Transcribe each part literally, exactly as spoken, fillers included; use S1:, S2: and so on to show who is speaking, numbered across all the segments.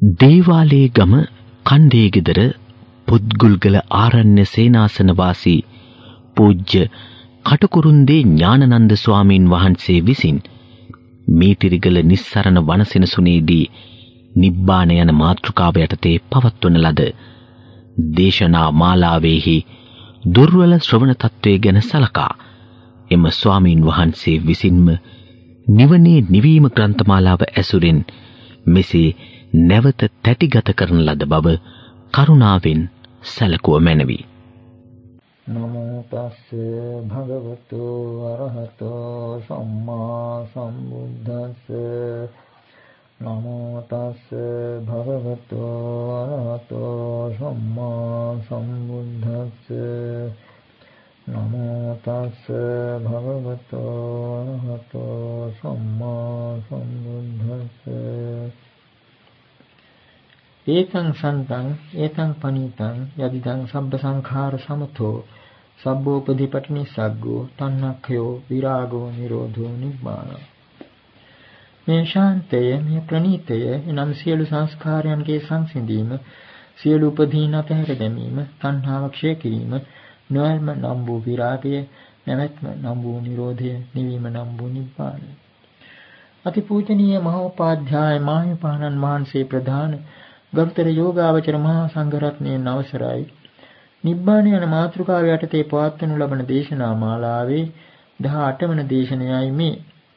S1: දේවාලේ ගම කණ්ඩේ ගෙදර පුත්ගුල්ගල ආරණ්‍ය සේනාසන වාසී පූජ්‍ය කටුකුරුන්දේ ඥානනන්ද ස්වාමීන් වහන්සේ විසින් මීතිරිගල නිස්සරණ වනසෙනසුනේදී නිබ්බාන යන මාතෘකාව යටතේ පවත්වන ලද දේශනා මාලාවේහි දුර්වල ශ්‍රවණ තත්වයේ ගැන සලකා එම ස්වාමීන් වහන්සේ විසින්ම නිවනේ නිවීම ග්‍රන්ථමාලාව ඇසුරින් මෙසේ නැවත තැටිගත කරන ලද බව කරුණාවෙන් සැලකුව මැනවි.
S2: නමෝ තස්ස භගවතු අරහතෝ සම්මා සම්බුද්දස්ස නමෝ තස්ස භගවතු අරහතෝ සම්මා සම්බුද්දස්ස නමෝ තස්ස භගවතු අරහතෝ සම්මා සම්බුද්දස්ස ඒතං සන්තං ඒතං පනිතං යදිදං සබ්බ සංඛාර සමතෝ සබ්බෝපදීපටිනිසග්ගෝ තණ්හක්ඛයෝ විරාගෝ නිරෝධෝ නිබ්බාන. මේ ශාන්තය, මේ ප්‍රණීතය එනම් සියලු සංස්කාරයන්ගේ සංසිඳීම, සියලු උපදීන අතහැර දැමීම, තණ්හාව ක්ෂය කිරීම, නොයල්ම නම් වූ විරාගය, නැවැත්ම නම් වූ නිරෝධය, නිවීම නම් වූ නිබ්බාන. අතිපූජනීය මහෝපාධ්‍යාය මාහිමිපාණන් වහන්සේ ප්‍රධාන ගරුතර යෝගාවචර මහා සංඝරත්නයන් අවසරයි. නිබ්බාන යන මාතෘකාව යටතේ පවත්වනු ලබන දේශනා මාලාවේ දහඅට වන දේශනයයි මේ.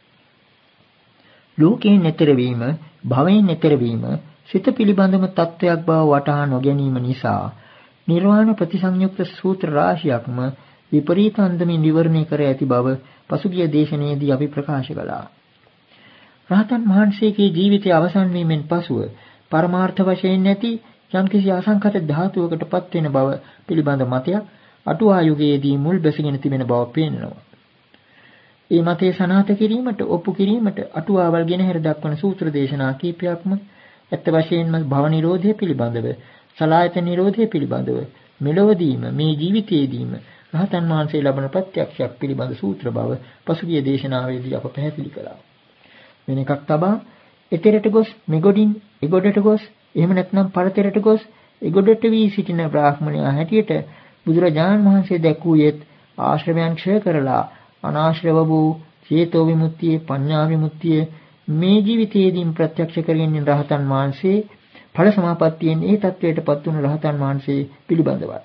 S2: ලෝකයෙන් එතර වීම, භවයෙන් එතර වීම, සිත පිළිබඳම තත්වයක් බව වටහා නොගැනීම නිසා නිර්වාණ ප්‍රතිසංයුක්ත සූත්‍ර රාශියක්ම විපරීත අන්දමින් විවරණය කර ඇති බව පසුගිය දේශනාවේදී අපි ප්‍රකාශ කළා. රහතන් වහන්සේගේ ජීවිතය අවසන් වීමෙන් පසුව පරමාර්ථ වශයෙන් නැති යම්කිසි අසංඛත ධාතුවකට පත් වෙන බව පිළිබඳ මතයක් අටුවා යුගයේදී මුල් බැසගෙන තිබෙන බව පේනවා. මේ මතය සනාථ කිරීමට, ඔප්පු කිරීමට අටුවාවල් ගෙනහැර දක්වන සූත්‍ර දේශනා කීපයක්ම ඇත්ත වශයෙන්ම භව නිරෝධය පිළිබඳව, සලායත නිරෝධය පිළිබඳව, මෙලොවදීම මේ ජීවිතයේදීම රහතන් වහන්සේ ලබන ප්‍රත්‍යක්ෂයක් පිළිබඳ සූත්‍ර බව පසුගිය දේශනාවේදී අප පැහැදිලි කළා. වෙන එකක් තබා එතරට ගොස් මෙගොඩින් එගොඩට ගොස් එහෙම නැත්නම් පරතරට ගොස් එගොඩට වී සිටින බ්‍රාහ්මණයා හැටියට බුදුරජාණන් වහන්සේ දැක්වූයේත් ආශ්‍රවයන් ක්ෂය කරලා අනාශ්‍රව වූ චේතෝ විමුක්තිය, පඤ්ඤා විමුක්තිය මේ ජීවිතයේදීම ප්‍රත්‍යක්ෂ කරගෙන රහතන් වහන්සේ ඵල සමාපත්තියෙන් ඒ තත්වයටපත් වුණු රහතන් වහන්සේ පිළිබඳවයි.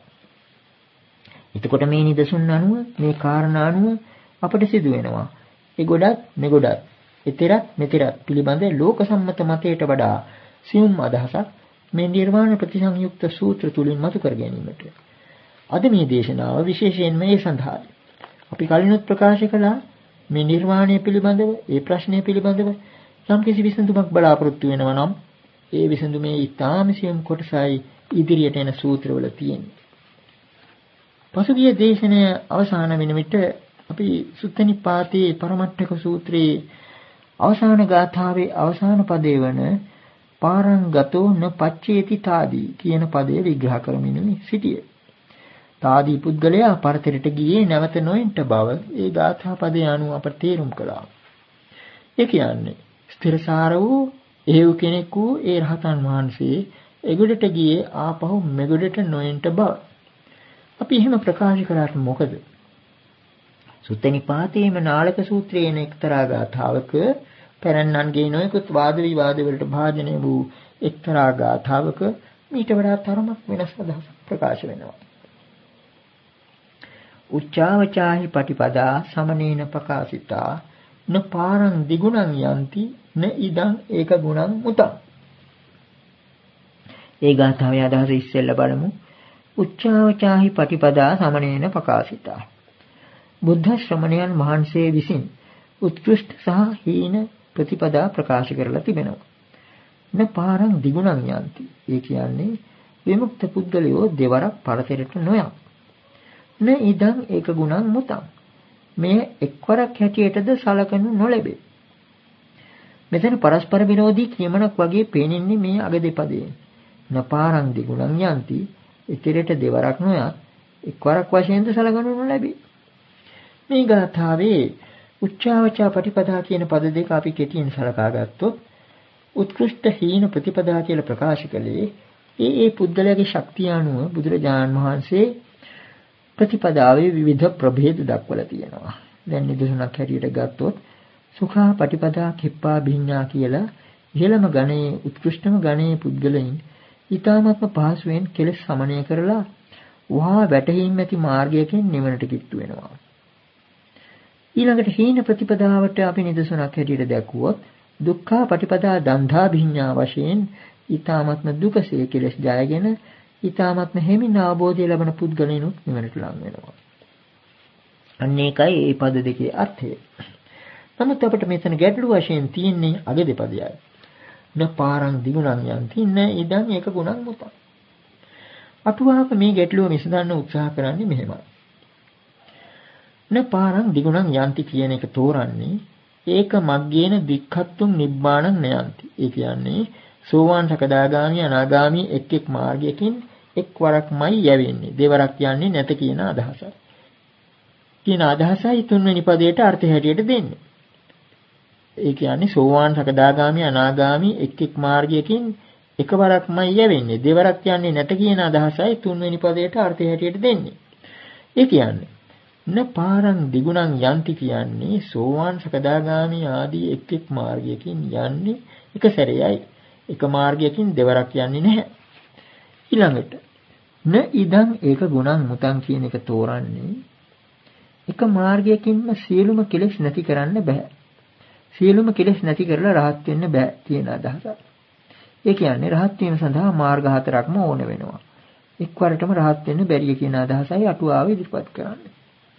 S2: එතකොට මේ නිදසුන් අනුව, මේ කාරණා අනුව අපට සිදු වෙනවා එගොඩත් මෙගොඩත්, එතරත් මෙතරත් පිළිබඳ ලෝක සම්මත මතයට වඩා සියුම් අදහසක් මේ නිර්වාණ ප්‍රතිසංයුක්ත සූත්‍ර තුලින් මතු කර ගැනීමට අද මේ දේශනාව විශේෂයෙන්ම මේ සඳහායි. අපි කලිනුත් ප්‍රකාශ කළා මේ නිර්වාණය පිළිබඳව, ඒ ප්‍රශ්නය පිළිබඳව යම් කිසි විසඳුමක් බලාපොරොත්තු වෙනවා නම් ඒ විසඳුමේ ඊටාම සියුම් කොටසයි ඉදිරියට එන සූත්‍රවල තියෙන්නේ. පසුගිය දේශනය අවසාන වෙන විට අපි සුත්ත නිපාතේ පරමට්ඨක සූත්‍රයේ අවසාන ගාථාවේ අවසාන පදේ වන පාරං ගතෝ න පච්චේති තාදී කියන පදය විග්‍රහ කරමින් සිටියේ. තාදී පුද්ගලයා පරතරට ගියේ නැවත නොඑන්ට බව ඒ ගාථා පදේ අනුව අපට තේරුම් කළා. ඒ කියන්නේ ස්ථිරසාර වූ එහෙව් කෙනෙක් වූ ඒ රහතන් වහන්සේ එගොඩට ගියේ ආපහු මෙගොඩට නොඑන්ට බව. අපි එහෙම ප්‍රකාශ කළාට මොකද? සුත්ත නිපාතේම නාලක සූත්‍රයේ එක්තරා ගාථාවක පැරණන්ගේ නොයෙකුත් වාද විවාද වලට භාජනය වූ එක්තරා ගාථාවක මීට වඩා තරමක් වෙනස් අදහසක් ප්‍රකාශ වෙනවා. උච්චාවචාහි පටිපදා සමනේන ප්‍රකාශිතා න පාරං දිගුණං යන්ති න ඉදං ඒක ගුණං මුතං. ඒ ගාථාවේ අදහස ඉස්සෙල්ලා බලමු. උච්චාවචාහි පටිපදා සමනේන ප්‍රකාශිතා. බුද්ධ ශ්‍රමණයන් වහන්සේ විසින් උත්කෘෂ්ඨ සහ හීන ප්‍රතිපදා ප්‍රකාශ කරලා තිබෙනවා. න පාරං දිගුණං යන්ති. ඒ කියන්නේ විමුක්ත පුද්ගලයෝ දෙවරක් පරතරට නොයම්. න ඉදං ඒක ගුණං මුතං. මේ එක්වරක් හැටියටද සලකනු නොලැබේ. මෙතන පරස්පර විරෝධී කියමනක් වගේ පේනින්නේ මේ අග දෙපදයෙන්. න පාරං දිගුණං යන්ති. ඉතිරට දෙවරක් නොයත් එක්වරක් වශයෙන්ද සලකනු නොලැබේ. මේ ගාථාවේ උච්චාවචා පටිපදා කියන පද දෙක අපි කෙටියෙන් සලකා ගත්තොත් උත්කෘෂ්ඨ හීන ප්‍රතිපදා කියලා ප්‍රකාශ කළේ ඒ ඒ පුද්ගලයාගේ ශක්තිය අනුව බුදුරජාණන් වහන්සේ ප්‍රතිපදාවේ විවිධ ප්‍රභේද දක්වලා තියෙනවා. දැන් නිදසුනක් හැටියට ගත්තොත් සුඛා පටිපදා කිප්පා භිඤ්ඤා කියලා ඉහළම ගණයේ උත්කෘෂ්ඨම ගණයේ පුද්ගලයන් ඊ타ත්ම පහසුවෙන් කෙලෙස් සමනය කරලා වහා වැටහීම් ඇති මාර්ගයකින් නිවනට කිට්ටු වෙනවා. ඊළඟට හීන ප්‍රතිපදාවට අපි නිදසුනක් හැටියට දැක්වුවොත් දුක්ඛා පටිපදා දන්ධා භිඤ්ඤා වශයෙන් ඊ타ත්ම දුකසේ කෙලෙස් ජයගෙන ඊ타ත්ම හැමින ආબોධය ලැබෙන පුද්ගලයන්ුත් නිවනට ලං වෙනවා. අන්න ඒකයි මේ පද දෙකේ අර්ථය. නමුත් අපිට මෙතන ගැටළු වශයෙන් තියෙන්නේ අග දෙපදයයි. න පාරං දිගුණං යන්ති න ඉදං ඒක ගුණං මුතං. අටුවාවක මේ ගැටලුව විසඳන්න උත්සාහ කරන්නේ මෙහෙමයි. න පාරං දිගුණං යන්ති කියන එක තෝරන්නේ ඒක මග්ගේන දික්ඛත්තුම් නිබ්බාණං නයන්ති. ඒ කියන්නේ සෝවාන් සකදාගාමි අනාගාමි එක් එක් මාර්ගයකින් එක්වරක්මයි යවෙන්නේ. දෙවරක් යන්නේ නැත කියන අදහසයි. කියන අදහසයි තුන්වෙනි පදයට අර්ථය හැටියට දෙන්නේ. ඒ කියන්නේ සෝවාන් සකදාගාමි අනාගාමි එක් එක් මාර්ගයකින් එකවරක්මයි යවෙන්නේ. දෙවරක් යන්නේ නැත කියන අදහසයි තුන්වෙනි පදයට අර්ථය හැටියට දෙන්නේ. ඒ කියන්නේ න පාරං දිගුණං යන්ති කියන්නේ සෝවාන් සකදාගාමි ආදී එක් එක් මාර්ගයකින් යන්නේ එක සැරේයි. එක මාර්ගයකින් දෙවරක් යන්නේ නැහැ. ඊළඟට න ඉදං ඒක ගුණං මුතං කියන එක තෝරන්නේ එක මාර්ගයකින්ම සියලුම කෙලෙස් නැති කරන්න බෑ. සියලුම කෙලෙස් නැති කරලා රහත් වෙන්න බෑ කියන අදහසයි. ඒ කියන්නේ රහත් වීම සඳහා මාර්ග හතරක්ම ඕන වෙනවා. එක්වරටම රහත් වෙන්න බැරිය කියන අදහසයි අටුවාව ඉදිරිපත් කරන්නේ.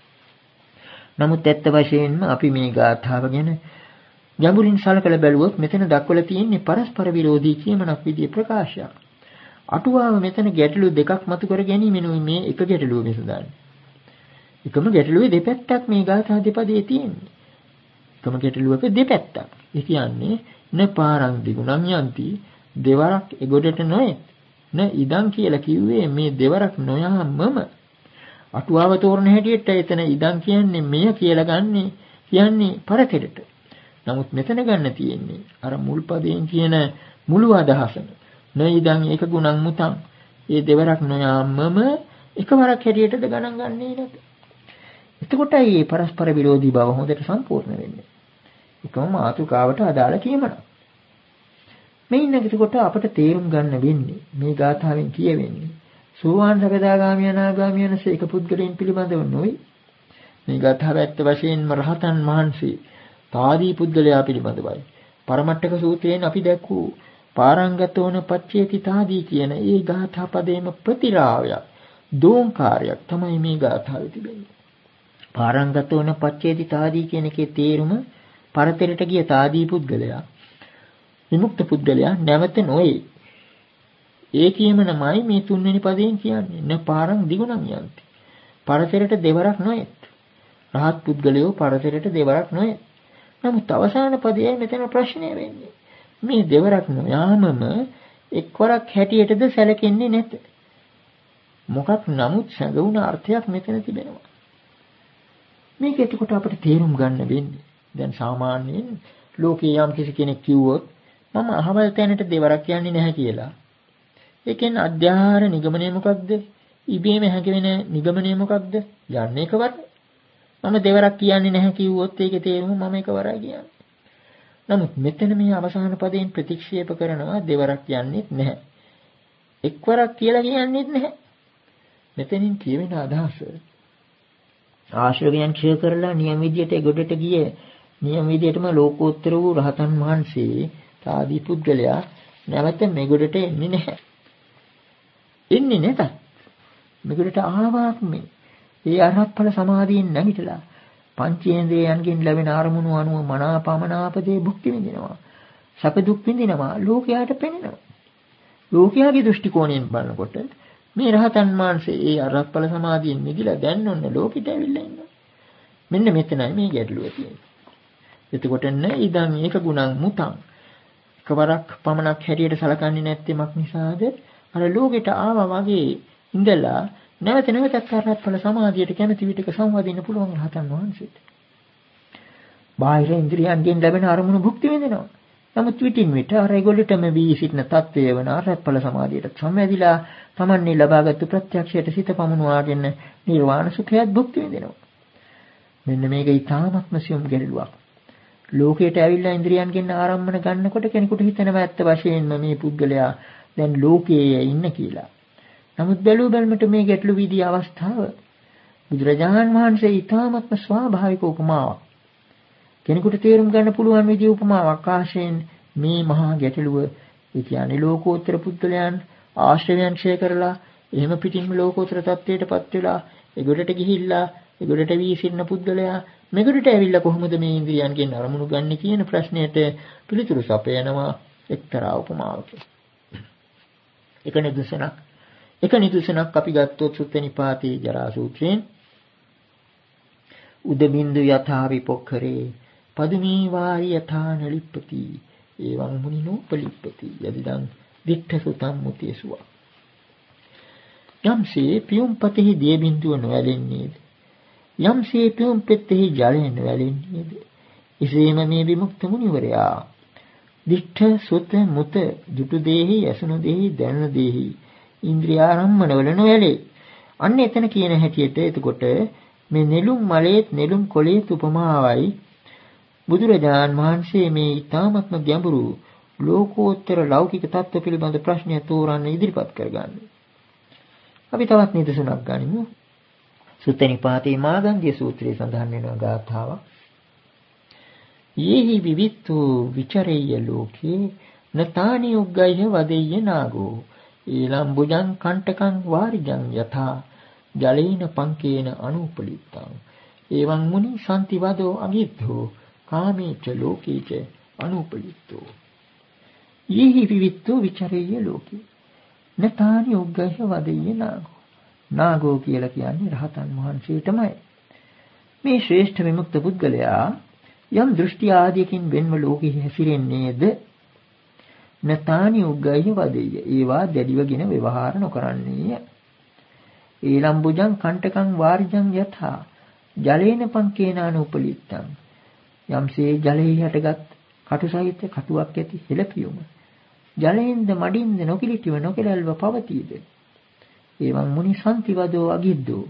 S2: නමුත් ඇත්ත වශයෙන්ම අපි මේ ගාථාව ගැන ගැඹුරින් සලකලා බැලුවොත් මෙතන දක්වලා තියෙන්නේ පරස්පර විරෝධී කියමනක් විදිහේ ප්‍රකාශයක්. අටුවාව මෙතන ගැටලු දෙකක් මතු කර ගැනීමෙනුයි මේ එක ගැටලුව විසඳන්නේ. එකම ගැටලුවේ දෙපැත්තක් මේ ගාථා දෙපදයේ තියෙන්නේ. එකම ගැටලුවක දෙපැත්තක්. ඒ කියන්නේ න පාරං දිගුණං යන්ති දෙවරක් එගොඩට නොයේ. න ඉදං කියලා කිව්වේ මේ දෙවරක් නොයාමම. අටුවාව තෝරන හැටියට එතන ඉදං කියන්නේ මෙය කියලා ගන්නෙ කියන්නේ පරතරට. නමුත් මෙතන ගන්න තියෙන්නේ අර මුල් පදයෙන් කියන මුළු අදහසම. න ඉදං ඒක ගුණං මුතං. ඒ දෙවරක් නොයාමම එකවරක් හැටියටද ගණන් ගන්නේ නැත. එතකොටයි මේ පරස්පර විරෝධී බව හොඳට සම්පූර්ණ වෙන්නේ. එකම මාතෘකාවට අදාළ කියමනක්. මේ ඉන්නකොට අපට තේරුම් ගන්න වෙන්නේ මේ ගාථාවෙන් කියවෙන්නේ සෝවාන් සකදාගාමී අනාගාමී යන සේක පුද්ගලයන් පිළිබඳව නොවේ. මේ ගාථාව ඇත්ත වශයෙන්ම රහතන් වහන්සේ තාදී පුද්ගලයා පිළිබඳවයි. පරමට්ටක සූත්‍රයෙන් අපි දැක්වූ පාරංගතෝන පච්චේති තාදී කියන ඒ ගාථා පදේම ප්‍රතිරාවයක් දෝංකාරයක් තමයි මේ ගාථාවේ තිබෙන්නේ. පාරංගතෝන පච්චේති තාදී කියන එකේ තේරුම පරතරට ගිය තාදී පුද්ගලයා විමුක්ත පුද්ගලයා නැවත නොවේ. ඒ කියමනමයි මේ තුන්වෙනි පදයෙන් කියන්නේ. න පාරං දිගුණං යන්ති. පරතරට දෙවරක් නොයේත්. රහත් පුද්ගලයෝ පරතරට දෙවරක් නොයේත්. නමුත් අවසාන පදයේ මෙතන ප්‍රශ්නය වෙන්නේ. මේ දෙවරක් නොයාමම එක්වරක් හැටියටද සැලකෙන්නේ නැත. මොකක් නමුත් සැඟවුණ අර්ථයක් මෙතන තිබෙනවා. මේක එතකොට අපිට තේරුම් ගන්න වෙන්නේ. දැන් සාමාන්‍යයෙන් ලෝකේ යම් කිසි කෙනෙක් කිව්වොත් මම අහවල් තැනට දෙවරක් යන්නේ නැහැ කියලා. ඒකෙන් අධ්‍යාහාර නිගමනය මොකක්ද? ඉබේම හැකෙන නිගමනය මොකක්ද? යන්නේ එකවර. මම දෙවරක් කියන්නේ නැහැ කිව්වොත් ඒකේ තේරුම මම එකවරයි කියන්නේ. නමුත් මෙතන මේ අවසාන පදයෙන් ප්‍රතික්ෂේප කරනවා දෙවරක් යන්නේත් නැහැ. එක්වරක් කියලා කියන්නේත් නැහැ. මෙතනින් කියවෙන අදහස ආශ්‍රවයන් ක්ෂය කරලා නියම විදියට ගොඩට ගියේ නියම විදියටම ලෝකෝත්තර වූ රහතන් වහන්සේ තාදී පුද්ගලයා නැවත මෙගොඩට එන්නේ නැහැ. එන්නේ නැත. මෙගොඩට ආවාක් මේ ඒ අරහත් ඵල සමාධියෙන් නැගිටලා පංචේන්ද්‍රයන්ගෙන් ලැබෙන අරමුණු අනුව මනාපමනාපදේ භුක්ති විඳිනවා. සැප දුක් විඳිනවා. ලෝකයට පෙනෙනවා. ලෝකයාගේ දෘෂ්ටි කෝණයෙන් බලනකොට මේ රහතන් වහන්සේ ඒ අරහත් ඵල සමාධියෙන් මිදිලා දැන් ඔන්න ලෝකෙට ඇවිල්ලා ඉන්නවා. මෙන්න මෙතනයි මේ ගැටලුව තියෙන්නේ. එතකොට න ඉදන් ඒක ගුණං මුතං. එකවරක් පමණක් හැටියට සලකන්නේ නැත්තේමක් නිසාද අර ලෝකෙට ආවා වගේ ඉඳලා නැවත නැවතත් අරහත් ඵල සමාධියට කැමති විටක සංවදින්න පුළුවන් රහතන් වහන්සේට. බාහිර ඉන්ද්‍රියයන්ගෙන් ලැබෙන අරමුණු භුක්ති විඳිනවා. නමුත් විටින් විට අර ඒගොල්ලටම වී සිටින තත්වය වන අරප්පල සමාධියට සමවැදිලා තමන්නේ ලබාගත් ප්‍රත්‍යක්ෂයට සිත පමුණවාගෙන නිර්වාණ සුඛයත් භුක්ති විඳිනවා. මෙන්න මේක ඊ타ත්ම සියුම් ගැටලුවක්. ලෝකයට ඇවිල්ලා ඉන්ද්‍රියන්ගෙන් ආරම්භන ගන්නකොට කෙනෙකුට හිතෙනවා ඇත්ත වශයෙන්ම මේ පුද්ගලයා දැන් ලෝකයේ ඉන්න කියලා. නමුත් බැලූ බැලමට මේ ගැටලු විදී අවස්ථාව බුදුරජාණන් වහන්සේ ඊ타ත්ම ස්වාභාවික උපමාවක්. කෙනෙකුට තේරුම් ගන්න පුළුවන් විදිහ උපමාවක් ආශයෙන් මේ මහා ගැටලුව ඒ කියන්නේ ලෝකෝත්තර පුද්ගලයන් ආශ්‍රයයන් ඡය කරලා එහෙම පිටින්ම ලෝකෝත්තර තත්ත්වයටපත් වෙලා ඒගොඩට ගිහිල්ලා ඒගොඩට වී සිටින පුද්ගලයා මෙගොඩට ඇවිල්ලා කොහොමද මේ ඉන්ද්‍රියන්ගෙන් අරමුණු ගන්න කියන ප්‍රශ්නයට පිළිතුරු සපයනවා එක්තරා උපමාවකින්. එක නිදසුනක් එක නිදසුනක් අපි ගත්තොත් සුත්ත නිපාතේ ජරා සූත්‍රයෙන් උද බින්දු යථා විපොක්ඛරේ පදුමී වාරි යථා නලිප්පති එවං මුනිනෝ පලිප්පති යදිදං දිට්ඨ සුතම් මුතියසුවා. යම්සේ පියුම් පතෙහි දිය බින්දුව නොවැළෙන්නේද යම්සේ පියුම් පෙත්තෙහි ජලය නොවැළෙන්නේද එසේම මේ විමුක්ත මුනිවරයා දිට්ඨ සුත මුත දුටු දේහි යසුණු දේහි දැනුණු දේහි ඉන්ද්‍රියාරම්මනවල නොවැළේ. අන්න එතන කියන හැටියට එතකොට මේ නෙළුම් මලේත් නෙළුම් කොළේත් උපමාවයි බුදුරජාණන් වහන්සේ මේ ඊ타ත්ම ගැඹුරු ලෝකෝත්තර ලෞකික තත්ත්ව පිළිබඳ ප්‍රශ්නය තෝරන්න ඉදිරිපත් කරගන්නේ. අපි තවත් නිදසුනක් ගනිමු. සුත්ත නිපාතේ මාගන්ධ්‍ය සූත්‍රයේ සඳහන් වෙන ගාථාවක්. යේහි විවිත්තු විචරේය ලෝකේ නතානි උග්ගය වදෙය්‍ය නාගෝ ඊලම්බුජං කණ්ඨකං වාරිජං යථා ජලේන පංකේන අනුපලිත්තං එවං මුනි සම්තිවදෝ අගිත්තෝ කාමේච ලෝකේච අනුපලිත්තෝ යේහි විවිත්තු විචරේය ලෝකේ නතානි උග්ගය වදෙය්‍ය නාගෝ නාගෝ කියලා කියන්නේ රහතන් වහන්සේටමයි. මේ ශ්‍රේෂ්ඨ විමුක්ත පුද්ගලයා යම් දෘෂ්ටි ආදියකින් වෙන්ව ලෝකෙහි හැසිරෙන්නේද නතානි උග්ගය වදෙය්‍ය ඒවා දැඩිවගෙන ව්‍යවහාර නොකරන්නේය. ඊලම්බුජං කණ්ඨකං වාරිජං යථා ජලේන පංකේනාන උපලිත්තං යම්සේ ජලයේ හටගත් කටු සහිත කටුවක් ඇති හෙළපියුම ජලයෙන්ද මඩින්ද නොකිලිටිව නොකැලල්ව පවතීද එවං මුනි සම්තිවදෝ අගිද්දෝ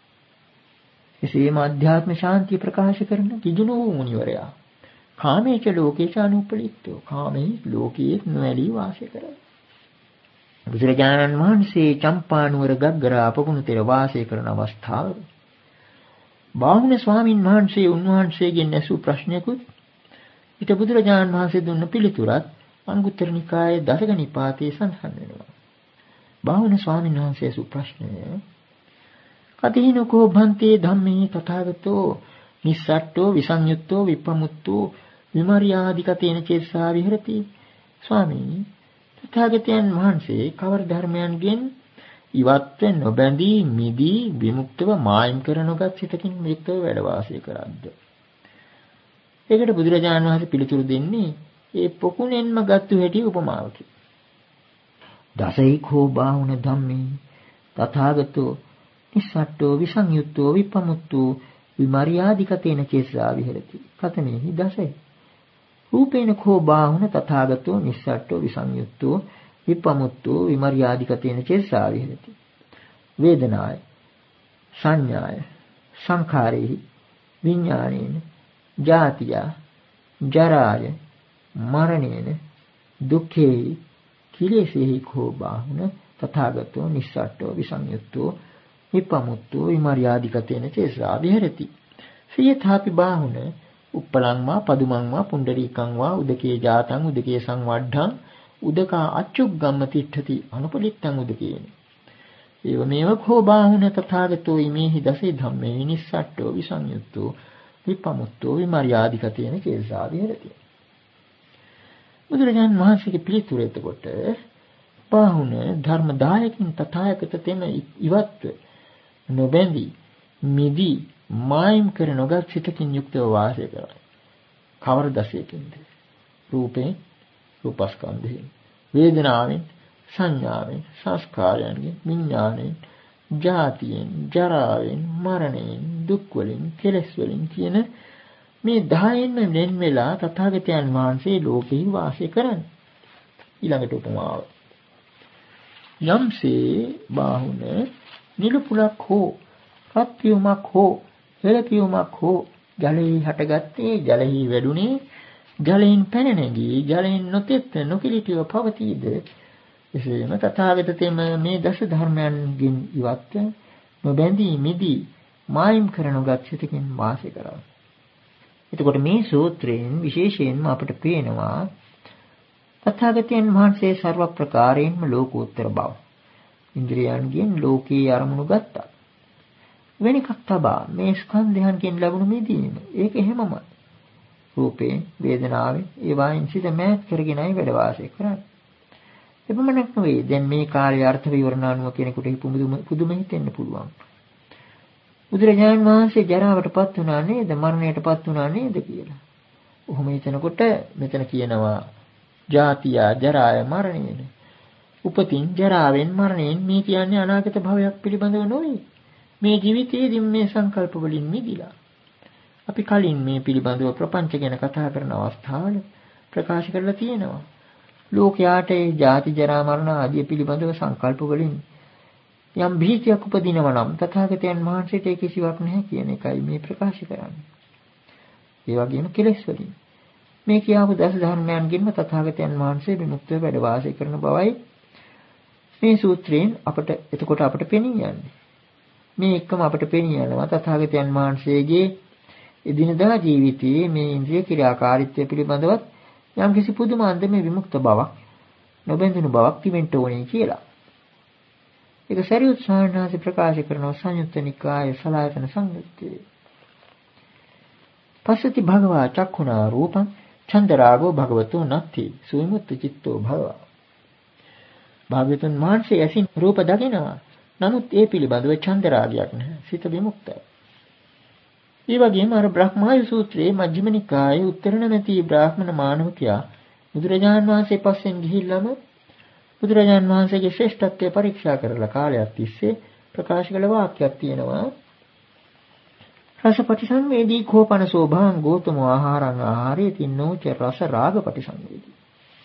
S2: එසේම අධ්‍යාත්ම ශාන්තිය ප්‍රකාශ කරන කිජුණු වූ මුනිවරයා කාමේච ලෝකේච අනුපලිත්තෝ කාමේ ලෝකයේ නොඇලී වාසය කරයි. බුදුරජාණන් වහන්සේ චම්පානුවර ගග්ගරා අපගුණතර වාසය කරන අවස්ථාව බාහුන ස්වාමින් වහන්සේ උන්වහන්සේගෙන් ඇසූ ප්‍රශ්නයකුත් ඊට බුදුරජාණන් වහන්සේ දුන්න පිළිතුරත් අංගුත්තර නිකායේ දසක නිපාතේ සඳහන් වෙනවා. බාහුන ස්වාමීන් වහන්සේ ඇසූ ප්‍රශ්නය කතිහිනකෝ භන්තේ ධම්මේ තථාගතෝ නිස්සට්ඨෝ විසංයුත්තෝ විප්පමුත්තෝ විමර්යාදිකතේන චේතසා විහෙරති. ස්වාමී තථාගතයන් වහන්සේ කවර ධර්මයන්ගෙන් ඉවත්ව නොබැඳී මිදී විමුක්තව මායිම් කර නොගත් සිතකින් යුක්තව වැඩ වාසය කරද්ද. ඒකට බුදුරජාණන් වහන්සේ පිළිතුරු දෙන්නේ ඒ පොකුණෙන්ම ගත්තු හැටි උපමාවකි. දසයිකෝ බාහුන ධම්මේ තථාගතෝ නිස්සට්ඨෝ විසංයුත්තෝ විප්පමුත්තෝ විමර්යාදිකතේන චේතසා විහෙරති. කතමේහි දසයි. රූපේන කෝ බාහුන තථාගතෝ නිස්සට්ඨෝ විසංයුත්තෝ විප්පමුත්තෝ විමර්යාදිකතේන චේතසා විහෙරති. වේදනාය සංඥාය සංඛාරේහි විඥානේන ජාතිය ජරාය මරණේන දුක්ඛේ කිලේශේහි කෝ බාහුන තථාගතෝ නිස්සට්ඨෝ විසංයුත්තෝ විප්පමුත්තෝ විමර්යාදිකතේන චේතසා විහෙරති. සියථාපි බාහුන උප්පලං වා පදුමං වා පුණ්ඩරීකං වා උදකේ ජාතං උදකේ සංවඩ්ඩං උදකා අච්චුග්ගම්ම තිට්ඨති අනුපලිත්තං උදකේන. ඒවමේව කෝ බාහුන තථාගතෝ ඉමේහි දසේ ධම්මේ නිස්සට්ඨෝ විසංයුත්තෝ විප්පමුත්තෝ විමර්යාදිකතේන චේතසා විහෙරති. බුදුරජාණන් වහන්සේගේ පිළිතුර එතකොට බාහුන ධර්ම දායකින් තථාගත තෙම ඉවත්ව නොබැඳී මිදී මායිම් කර නොගත් සිතකින් යුක්තව වාසය කරයි. කවර දසයකින්ද? රූපේ රූපස්කන්ධයෙන්, වේදනාවෙන්, සංඥාවෙන්, සංස්කාරයෙන්, විඥාණයෙන්, ජාතියෙන්, ජරාවෙන්, මරණයෙන්, දුක් වලින්, කෙලෙස් වලින් කියන මේ දහයෙන්ම වෙන් වෙලා තථාගතයන් වහන්සේ ලෝකෙහි වාසය කරන්නේ. ඊළඟට උපමාව. යම්සේ බාහුන නිලුපුලක් හෝ රත් පියුමක් හෝ හෙළ පියුමක් හෝ ජලෙහි හටගත්තේ ජලෙහි වැඩුණේ ජලයෙන් පැන නැගී ජලයෙන් නොතෙත් නොකිලිටිව පවතීද එසේම තථාගත තෙම මේ දස ධර්මයන්ගෙන් ඉවත්ව නොබැඳී මිදී මායිම් කරනුගත් සිතකින් වාසය කරා. එතකොට මේ සූත්‍රයෙන් විශේෂයෙන්ම අපිට පේනවා තථාගතයන් වහන්සේ ਸਰව ප්‍රකාරයෙන්ම ලෝකෝත්තර බව. ඉන්ද්‍රියයන්ගෙන් ලෝකී අරමුණු ගත්තා. වෙන එකක් තබා මේ ස්කන්ධයන්ගෙන් ලැබුණු මිදීම. ඒක එහෙමමයි. රූපේ, වේදනාවේ, ඒවායින් සිත මෑත් කරගෙනයි වැඩ වාසය කරන්නේ. එපමණක් නෙවෙයි. දැන් මේ කාර්ය අර්ථ විවරණ අනුව කෙනෙකුට පුදුම පුදුම හිතෙන්න පුළුවන්. බුදුරජාණන් වහන්සේ ජරාවටපත් වුණා නේද? මරණයටපත් වුණා නේද කියලා. ඔහොම හිතනකොට මෙතන කියනවා ජාතිය, ජරාය, මරණය. උපතින් ජරාවෙන් මරණයෙන් මේ කියන්නේ අනාගත භවයක් පිළිබඳව නොවේ. මේ ජීවිතයේදී මේ සංකල්ප වලින් මිදිලා. අපි කලින් මේ පිළිබඳව ප්‍රපංච ගැන කතා කරන අවස්ථාවල ප්‍රකාශ කරලා තියෙනවා. ලෝකයාට ඒ ජාති ජරා මරණ ආදී පිළිබඳව සංකල්ප වලින් යම් භීතියක් උපදිනවා නම් තථාගතයන් වහන්සේට ඒ කිසිවක් නැහැ කියන එකයි මේ ප්‍රකාශ කරන්නේ. ඒ වගේම කෙලෙස් වලින් මේ කියාපු දස ධර්මයන්ගෙන්ම තථාගතයන් වහන්සේ විමුක්තව වැඩ වාසය කරන බවයි මේ සූත්‍රයෙන් අපට එතකොට අපට පෙනී යන්නේ. මේ එක්කම අපට පෙනී යනවා තථාගතයන් වහන්සේගේ එදිනදා ජීවිතයේ මේ ඉන්ද්‍රිය ක්‍රියාකාරීත්වය පිළිබඳවත් යම්කිසි පුදුම අන්දමේ විමුක්ත බවක් නොබැඳුණු බවක් තිබෙන්න ඕනේ කියලා. ඒක සරියුත් ස්වාමීන් වහන්සේ ප්‍රකාශ කරන සංයුත්ත නිකායේ සලායතන සංයුත්තේ. පස්සති භගවා චක්ඛුනා රූපං චන්දරාගෝ භගවතෝ නත්ති සුවිමුක්ත චිත්තෝ භගවා. භාග්‍යතුන් වහන්සේ ඇසින් රූප දකිනවා. නමුත් ඒ පිළිබඳව චන්දරාගයක් නැහැ. සිත විමුක්තයි. ඒ වගේම අර බ්‍රහ්මායු සූත්‍රයේ මජ්ක්‍ධිම නිකායේ උත්තර නැති බ්‍රාහ්මණ මානවකයා බුදුරජාණන් වහන්සේ පස්සෙන් ගිහිල්ලාම බුදුරජාණන් වහන්සේගේ ශ්‍රේෂ්ඨත්වය පරීක්ෂා කරලා කාලයක් තිස්සේ ප්‍රකාශ කළ වාක්‍යයක් තියෙනවා. රසපටිසංවේදී කෝපන සෝභාං ගෝතම ආහාරං ආහාරේ තින්නෝච රස රාග පටිසංවේදී.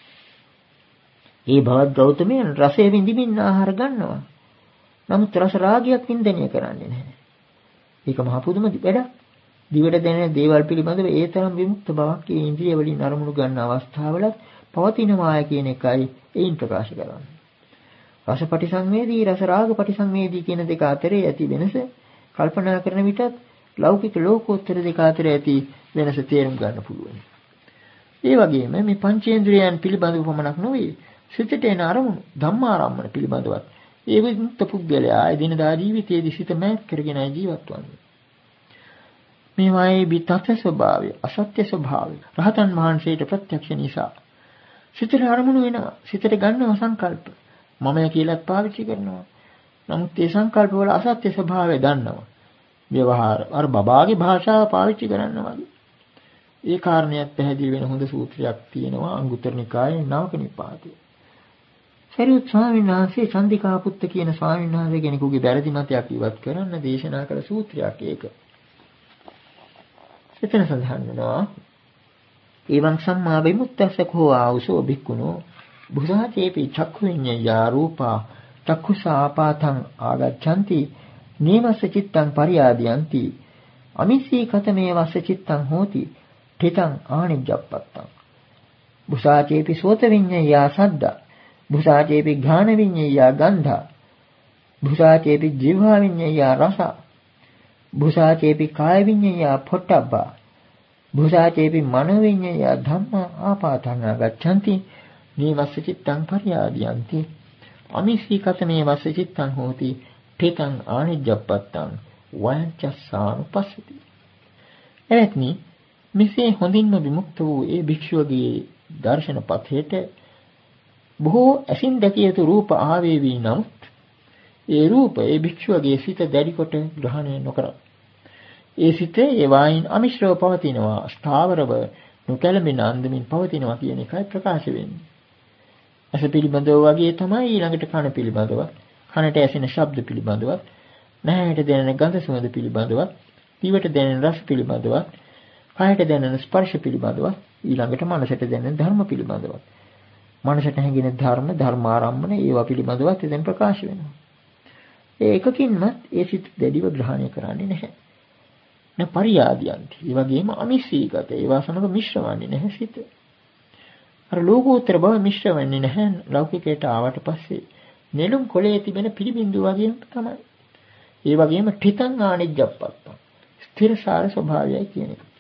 S2: ඒ භවත් ගෞතමයන් රසයෙන් විඳින්න ආහාර ගන්නවා. නමුත් රස රාගයක් වින්දනය කරන්නේ නැහැ. ඒක මහ පුදුම වැඩක්. දිවට දැනෙන දේවල් පිළිබඳව ඒ තරම් විමුක්ත බවක් ඒ ඉන්ද්‍රිය වලින් අරමුණු ගන්න අවස්ථාවල පවතිනවාය කියන එකයි එයින් ප්‍රකාශ කරන්නේ. රසපටිසංවේදී රස රාග පටිසංවේදී කියන දෙක අතරේ ඇති වෙනස කල්පනා කරන විටත් ලෞකික ලෝකෝත්තර දෙක අතර ඇති වෙනස තේරුම් ගන්න පුළුවන්. ඒ වගේම මේ පංචේන්ද්‍රයන් පිළිබඳව පමණක් නෙවෙයි සිතට එන අරමුණු ධම්මාරම්මන පිළිබඳවත් ඒ විමුක්ත පුද්ගලයා එදිනදා ජීවිතයේදී සිත මෑත් කරගෙන ජීවත් වන්නේ. මේවායේ විතත් ස්වභාවය, අසත්‍ය ස්වභාවය රහතන් වහන්සේට ප්‍රත්‍යක්ෂ නිසා සිතට අරමුණු වෙනවා. සිතට ගන්නවා සංකල්ප. මමයි කියලාත් පාවිච්චි කරනවා. නමුත් ඒ සංකල්ප වල අසත්‍ය ස්වභාවය දන්නවා. ව්‍යවහාර අර බබාගේ භාෂාව පාවිච්චි කරනවා වගේ. ඒ කාරණයක් පැහැදිලි වෙන හොඳ සූත්‍රයක් තියෙනවා අංගුත්තර නිකායේ නවක නිපාතේ. සරියුත් ස්වාමීන් වහන්සේ චන්දිකා පුත්ත කියන ස්වාමීන් වහන්සේ කෙනෙකුගේ වැරදි මතයක් ඉවත් කරන්න දේශනා කළ සූත්‍රයක් ඒක. එතන සඳහන් වෙනවා එවං සම්මා විමුක්තසකෝ ආවසෝ භික්ඛුනෝ බුසාචේපි චක්ඛු විඤ්ඤා රූපා චක්ඛුසාපාතං ආගච්ඡanti නේවස්ස චිත්තං පරියාදියಂತಿ අමිස්සී කතමේ වස්ස චිත්තං හෝති තිතං ආනිජ්ජප්පත්තං බුසාචේපි සෝත විඤ්ඤා සද්දා බුසාචේපි ඝාන විඤ්ඤා ගන්ධා බුසාචේපි ජීවා විඤ්ඤා රස බුසාචේපි කාය විඤ්ඤා පොට්ටබ්බා බුසාචේපි මන විඤ්ඤා ධම්මා ආපාතං ආගච්ඡanti නීවස්ස චිත්තං පරියාදියಂತಿ අමිස්සී කතමේ වස්ස චිත්තං හෝති තිතං ආනිජ්ජප්පත්තං වයංචස්සානුපස්සති. එවත්නි මෙසේ හොඳින්ම විමුක්ත වූ ඒ භික්ෂුවගේ දර්ශන පථයට බොහෝ ඇසින් දැකිය යුතු රූප ආවේවි නමුත් ඒ රූප ඒ භික්ෂුවගේ සිත දැඩි කොට ග්‍රහණය නොකර. ඒ සිතේ ඒ වයින් අමිශ්‍රව පවතිනවා, ස්ථාවරව නොකැළඹෙන අන්දමින් පවතිනවා කියන එකයි ප්‍රකාශ වෙන්නේ. ඇස පිළිබඳව වගේ තමයි ඊළඟට කන පිළිබඳව, කනට ඇසෙන ශබ්ද පිළිබඳව, නැහැට දැනෙන ගඳ සුවඳ පිළිබඳව, දිවට දැනෙන රස පිළිබඳව, කායට දැනෙන ස්පර්ශ පිළිබඳව ඊළඟට මනසට දැනෙන ධර්ම පිළිබඳව. මනසට හැඟෙන ධර්ම ධර්මාරම්මන ඒවා පිළිබඳවත් එතෙන් ප්‍රකාශ වෙනවා. ඒ එකකින්වත් ඒ සිත් දැඩිව ග්‍රහණය කරන්නේ නැහැ. න පරියාදියන්ති. ඒ වගේම අමිශ්‍රීගත ඒවා සමග මිශ්‍ර වන්නේ නැහැ සිත. අර ලෝකෝත්තර බව මිශ්‍ර වෙන්නේ නැහැ ලෞකිකයට ආවට පස්සේ. නෙළුම් කොළේ තිබෙන පිළිබිඳු වගේම තමයි. ඒ වගේම ඨිතං ආනිජ්ජප්පත්තං. ස්ථිරසාර ස්වභාවයයි කියන එක.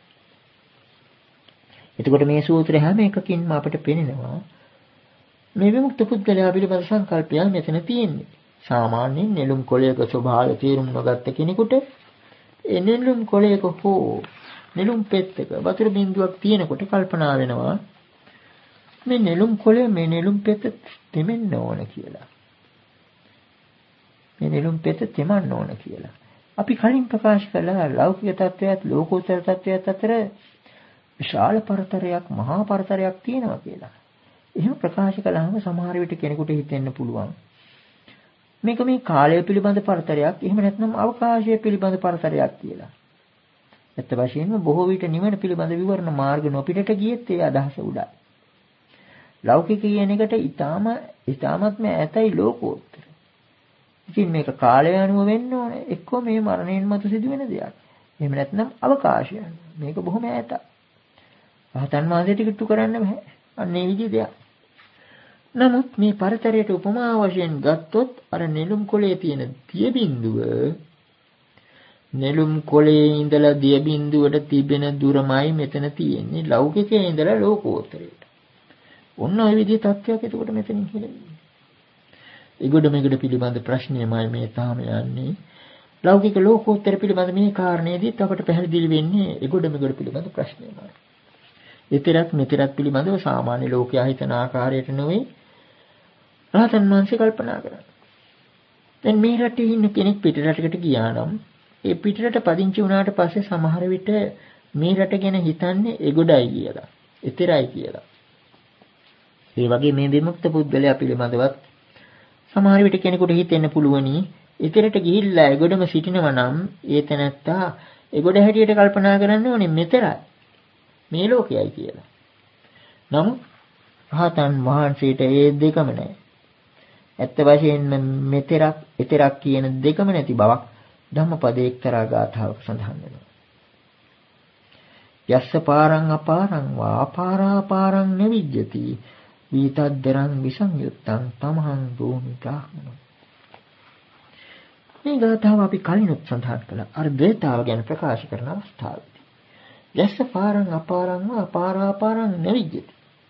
S2: එතකොට මේ සූත්‍රය හැම එකකින්ම අපිට පෙනෙනවා මේ විමුක්ත පුද්ගලයා පිළිබඳ සංකල්පය මෙතන තියෙන්නේ. සාමාන්‍යයෙන් නෙළුම් කොළයක ස්වභාවය තේරුම් නොගත්ත කෙනෙකුට ඒ නෙළුම් කොළයක හෝ නෙළුම් පෙත්තක වතුර බිඳුවක් තියෙනකොට කල්පනා වෙනවා මේ නෙළුම් කොළය මේ නෙළුම් පෙත්ත තෙමෙන්න ඕන කියලා. මේ නෙළුම් පෙත්ත තෙමන්න ඕන කියලා. අපි කලින් ප්‍රකාශ කළා ලෞකික තත්වයට ලෝකෝත්තර තත්වයට අතර විශාල පරතරයක් මහා පරතරයක් තියෙනවා කියලා. එහෙම ප්‍රකාශ කළාම සමහර විට කෙනෙකුට හිතෙන්න පුළුවන් මේක මේ කාලය පිළිබඳ පරතරයක් එහෙම නැත්නම් අවකාශය පිළිබඳ පරතරයක් කියලා. ඇත්ත වශයෙන්ම බොහෝ විට නිවන පිළිබඳ විවරණ මාර්ග නොපිටට ගියෙත් ඒ අදහස උඩයි. ලෞකික කියන එකට ඊටාම ඊටාමත්ම ඈතයි ලෝකෝත්තර. ඉතින් මේක කාලය අනුව වෙන්න ඕනේ. එක්කෝ මේ මරණයෙන් මතු සිදුවෙන දෙයක්. එහෙම නැත්නම් අවකාශය. මේක බොහොම ඈතයි. රහතන් වහන්සේට කිට්ටු කරන්න බෑ. අන්න ඒ විදිහ දෙයක්. නමුත් මේ පරතරයට උපමා වශයෙන් ගත්තොත් අර නෙළුම් කොළේ තියෙන දිය බිඳුව නෙළුම් කොළේ ඉඳලා දිය බිඳුවට තිබෙන දුරමයි මෙතන තියෙන්නේ ලෞකිකයේ ඉඳලා ලෝකෝත්තරයට. ඔන්න ඔය විදිහේ තත්ත්වයක් එතකොට මෙතනින් හිලෙන්නේ. ඒගොඩ මේගොඩ පිළිබඳ ප්‍රශ්නයමයි මේ තාම යන්නේ. ලෞකික ලෝකෝත්තර පිළිබඳ මේ කාරණේදීත් අපට පැහැදිලි වෙන්නේ ඒගොඩ මේගොඩ පිළිබඳ ප්‍රශ්නයමයි. ඊතරක් මෙතරක් පිළිබඳව සාමාන්‍ය ලෝකයා හිතන ආකාරයට නෙවෙයි රහතන් වහන්සේ කල්පනා කරන්නේ. දැන් මේ රටේ ඉන්න කෙනෙක් පිටරටකට ගියා නම් ඒ පිටරට පදිංචි වුණාට පස්සේ සමහර විට මේ රට ගැන හිතන්නේ ඒගොඩයි කියලා. ඊතරයි කියලා. ඒ වගේ මේ විමුක්ත පුද්ගලයා පිළිබඳවත් සමහර විට කෙනෙකුට හිතෙන්න පුළුවනි ඊතරට ගිහිල්ලා ඒගොඩම සිටිනවා නම් ඒ තැනත්තා ඒගොඩ හැටියට කල්පනා කරන්න ඕනේ මෙතරයි. මේ ලෝකයයි කියලා. නමුත් රහතන් වහන්සේට ඒ දෙකම නැහැ. ඇත්ත වශයෙන්ම මෙතරක් එතරක් කියන දෙකම නැති බවක් ධම්මපදයේ එක්තරා ගාථාවක සඳහන් වෙනවා. යස්ස පාරං අපාරං වා අපාරා පාරං නවිජ්ජති වීතද්දරං විසංයුත්තං තමහං භූමි බ්‍රාහ්මණ. මේ ගාථාව අපි කලිනුත් සඳහන් කළා. අර ද්වේතාව ගැන ප්‍රකාශ කරන අවස්ථාවේදී. යස්ස පාරං අපාරං වා අපාරා පාරං නවිජ්ජති.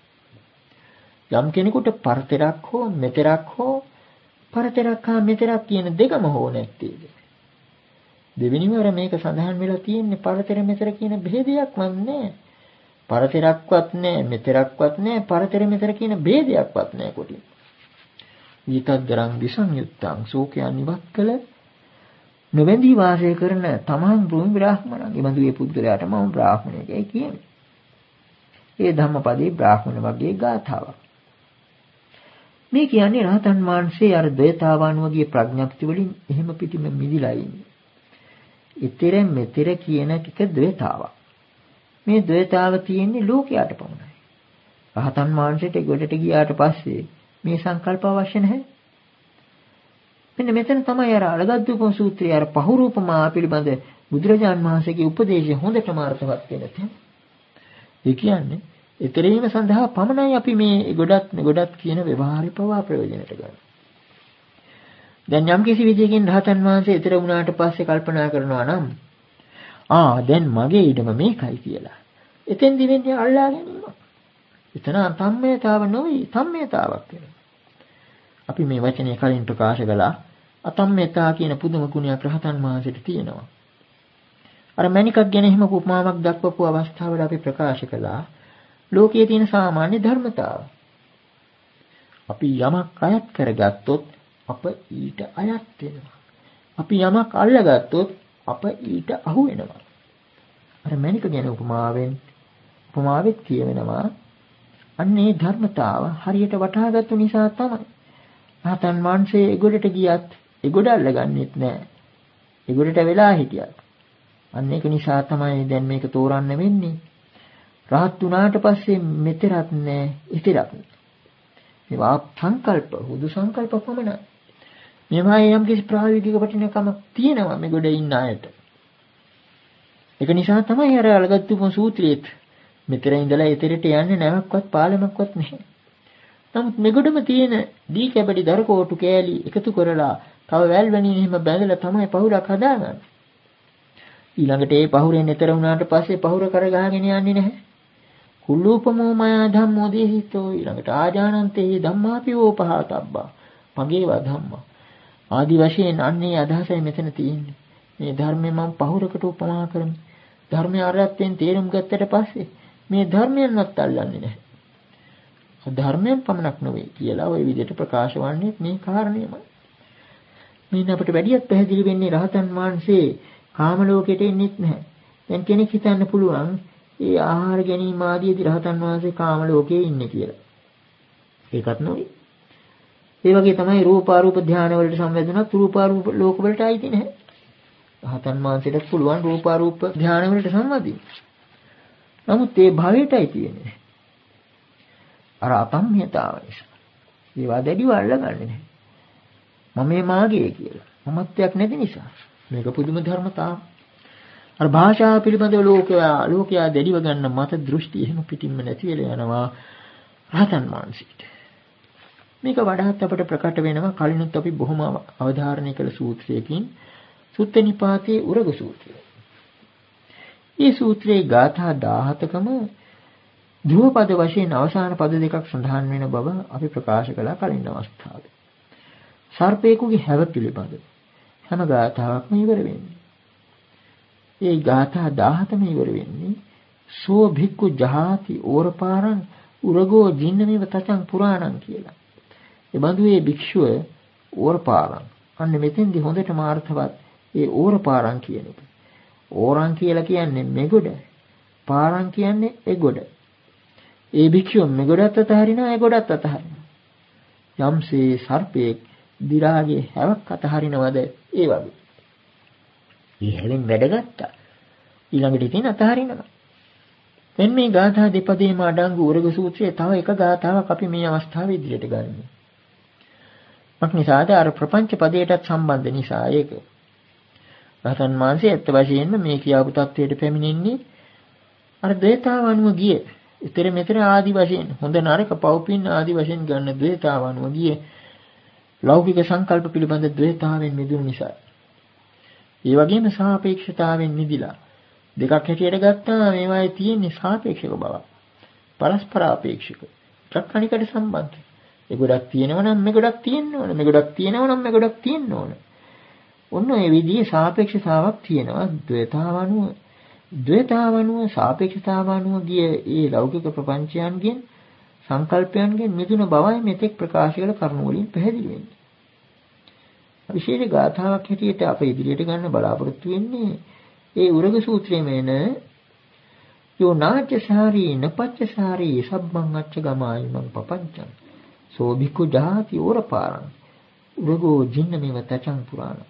S2: යම් කෙනෙකුට පරතරක් හෝ මෙතරක් හෝ පරතරක් හා මෙතරක් කියන දෙකම හෝ නැත්තේද? දෙවෙනිවර මේක සඳහන් වෙලා තියෙන්නේ පරතර මෙතර කියන ભેදයක්වත් නැහැ. පරතරක්වත් නැහැ මෙතරක්වත් නැහැ පරතර මෙතර කියන ભેදයක්වත් නැහැ කොටින්. ඊතද්දරං විසංයුත්තං සෝකයන් ඉවත් කළ නොවැඳී වාසය කරන තමන් භූමි බ්‍රාහ්මණන්. ඒ බඳු ඒ පුද්ගලයාට මම බ්‍රාහ්මණයෙක්යි කියන්නේ. ඒ ධම්මපදයේ බ්‍රාහ්මණ වගේ ගාථාවක්. මේ කියන්නේ රහතන් වහන්සේ අර ද්වේතාවානුවගේ ප්‍රඥප්ති වලින් එහෙම පිටිම මිදිලා ඉන්නේ. ඊතර මෙතර කියන එක ද්වේතාවක්. මේ ද්වේතාව තියෙන්නේ ලෝකයට පමණයි. රහතන් වහන්සේට ගොඩට ගියාට පස්සේ මේ සංකල්ප අවශ්‍ය නැහැ. මෙන්න මෙතන තමයි අර අලගද්දූපම සූත්‍රයේ අර පහුරූපමා පිළිබඳ බුදුරජාන් වහන්සේගේ උපදේශය හොඳටම අර්ථවත් වෙන තැන. ඒ කියන්නේ ඊතරීම සඳහා පමණයි අපි මේ ගොඩක් ගොඩක් කියන ව්‍යවහාරික පවා ප්‍රයෝජනට ගන්න. දැන් යම් කිසි විදියකින් රහතන් වහන්සේ ඊතර වුණාට පස්සේ කල්පනා කරනවා නම් ආ දැන් මගේ ඊටම මේකයි කියලා. එතෙන්දි වෙන්නේ අල්ලා ගැනීම. එතන අතම්මයතාව නොවේ සම්මයතාවක් වෙනවා. අපි මේ වචනේ කලින් ප්‍රකාශ කළා අතම්මයතා කියන පුදුම ගුණයක් රහතන් වහන්සේට තියෙනවා. අර මණිකක් ගැන එහෙම උපමාවක් දක්වපු අවස්ථාවල අපි ප්‍රකාශ කළා ලෝකයේ තියෙන සාමාන්‍ය ධර්මතාව. අපි යමක් අයත් කරගත්තොත් අප ඊට අයත් වෙනවා. අපි යමක් අල්ලගත්තොත් අප ඊට අහු වෙනවා. අර මණික ගැන උපමාවෙන් උපමාවෙත් කියවෙනවා අන්නේ ධර්මතාව හරියට වටහාගත්තු නිසා තමයි රහතන් වහන්සේ ඒගොඩට ගියත් ඒගොඩ අල්ලගන්නෙත් නෑ. ඒගොඩට වෙලා හිටියත් අන්න ඒක නිසා තමයි දැන් මේක තෝරන්න වෙන්නේ. රහත් වුණාට පස්සේ මෙතරක් නෑ, ඉතිරක් නෑ. මේවා සංකල්ප, හුදු සංකල්ප පමණයි. මේවා යම් කිසි ප්‍රායෝගික වටිනාකමක් තියෙනවා මේ ගොඩ ඉන්න අයට. ඒක නිසා තමයි අර අලගත්තුම සූත්‍රයේත් මෙතන ඉඳලා එතරට යන්නේ නැවක්වත් පාලමක්වත් නැහැ. නමුත් මෙගොඩම තියෙන දී කැබඩි දර කෝටු කෑලි එකතු කරලා තව වැල් වැනින් එහෙම බැඳලා තමයි පහුරක් හදාගන්නේ. ඊළඟට ඒ පහුරෙන් එතර වුණාට පස්සේ පහුර කර ගහගෙන යන්නේ නැහැ. කුල්ලූපමෝ මයා ධම්මෝ දේහිතෝ ඊළඟට ආජානන්තේ ධම්මාපිවෝ පහතබ්බා මගේවා ධම්මා ආදි වශයෙන් අන්නේ අදහසයි මෙතන තියෙන්නේ. මේ ධර්මය මම පහුරකට උපමා කරමි. ධර්මය අරහත්යෙන් තේරුම් ගත්තට පස්සේ මේ ධර්මයන්වත් අල්ලන්නේ නැහැ. ධර්මයෙන් පමණක් නෙවෙයි කියලා ওই විදිහට ප්‍රකාශ වන්නේ මේ කාරණේමයි. මේන අපිට වැඩියක් පැහැදිලි වෙන්නේ රහතන් වහන්සේ කාම ලෝකෙට එන්නේත් නැහැ. දැන් කෙනෙක් හිතන්න පුළුවන් ඒ ආහාර ගැනීම ආදීදී රහතන් වහන්සේ කාම ලෝකයේ ඉන්නේ කියලා. ඒකත් නෙවෙයි. ඒ වගේ තමයි රූපාරූප ධානය වලට සම්බන්ධුනත් රූපාරූප ලෝක වලට ආйти නැහැ. රහතන් වහන්සේට පුළුවන් රූපාරූප ධානය වලට සම්බන්ධයි. නමුත් ඒ භවයටයි තියෙන්නේ. අර අතම්හිතාව නිසා. ඒවා දැඩිව අල්ලගන්නේ නැහැ. මම මේ මාගේ කියලා. මමත්වයක් නැති නිසා. මේක පුදුම ධර්මතාව. අර භාෂාව පිළිබඳව ලෝකයා ලෝකයා දැඩිව ගන්න මත දෘෂ්ටි එහෙම පිටින්ම නැති වෙලා යනවා රහතන් වහන්සේට. මේක වඩාත් අපට ප්‍රකට වෙනවා කලිනුත් අපි බොහොම අවධාරණය කළ සූත්‍රයකින් සුත්ත නිපාතයේ උරග සූත්‍රය. මේ සූත්‍රයේ ගාථා දහහතකම ධ්‍රුවපද වශයෙන් අවසාන පද දෙකක් සඳහන් වෙන බව අපි ප්‍රකාශ කළා කලින් අවස්ථාවේ. සර්පේකුගේ හැව පිළිබඳ හැම ගාථාවක්ම ඉවර වෙන්නේ. ඒ ගාථා දහහතම ඉවර වෙන්නේ සෝ භික්ඛු ජහාති ඕරපාරං උරගෝ ජින්නමෙව තචං පුරාණං කියලා. ඒ බඳු ඒ භික්ෂුව ඕරපාරං අන්න මෙතෙන්දි හොඳටම අර්ථවත් ඒ ඕරපාරං කියන එක. ඕරං කියලා කියන්නේ මෙගොඩ, පාරං කියන්නේ එගොඩ. ඒ භික්ෂුව මෙගොඩත් අතහරිනවා එගොඩත් අතහරිනවා. යම්සේ සර්පයේ දි රාගයේ හැවක් අතහරිනවද ඒ වගේ. මේ හැවෙන් වැඩගත්තා. ඊළඟට ඉතින් අතහරිනවා. දැන් මේ ගාථා දෙපදේම අඩංගු උරග සූත්‍රයේ තව එක ගාථාවක් අපි මේ අවස්ථාවේ ඉදිරියට ගන්නවා. මක්නිසාද අර ප්‍රපංච පදයටත් සම්බන්ධ නිසා ඒක. රහතන් වහන්සේ ඇත්ත වශයෙන්ම මේ කියාපු தത്വයට පැමිණෙන්නේ අර ද්වේතාවනුව ගිය. ඊතර මෙතර ආදි වශයෙන් හොඳ නරක පව්පින් ආදි වශයෙන් ගන්න ද්වේතාවනුව ගිය ලෞකික සංකල්ප පිළිබඳ ද්වේතාවෙන් මිදුණු නිසා. ඒ වගේම සාපේක්ෂතාවෙන් මිදිලා දෙකක් හැටියට ගත්තා මේවායේ තියෙන සාපේක්ෂක බව. පරස්පර අපේක්ෂක. එකක් අනිකට සම්බන්ධ. ඒ ගොඩක් තියෙනවා නම් මේ ගොඩක් තියෙන්න ඕන. මේ ගොඩක් තියෙනවා නම් මේ ගොඩක් තියෙන්න ඕන. ඔන්න ඒ විදිහේ සාපේක්ෂතාවක් තියෙනවා ද්වේතාවනුව. ද්වේතාවනුව සාපේක්ෂතාවනුව ගිය ඒ ලෞකික ප්‍රපංචයන්ගෙන් සංකල්පයන්ගෙන් මිදුණ බවයි මෙතෙක් ප්‍රකාශ කළ කරුණු වලින් පැහැදිලි වෙන්නේ. විශේෂ ගාථාවක් හැටියට අප ඉදිරියට ගන්න බලාපොරොත්තු වෙන්නේ ඒ උරග සූත්‍රයේ මේන යෝ නාචසාරී නපච්චසාරී සබ්බං අච්ච ගමායි මං පපංචං සෝ භික්ඛු ජාති ඕරපාරං උරගෝ ජින්නමෙව තචං පුරාණ.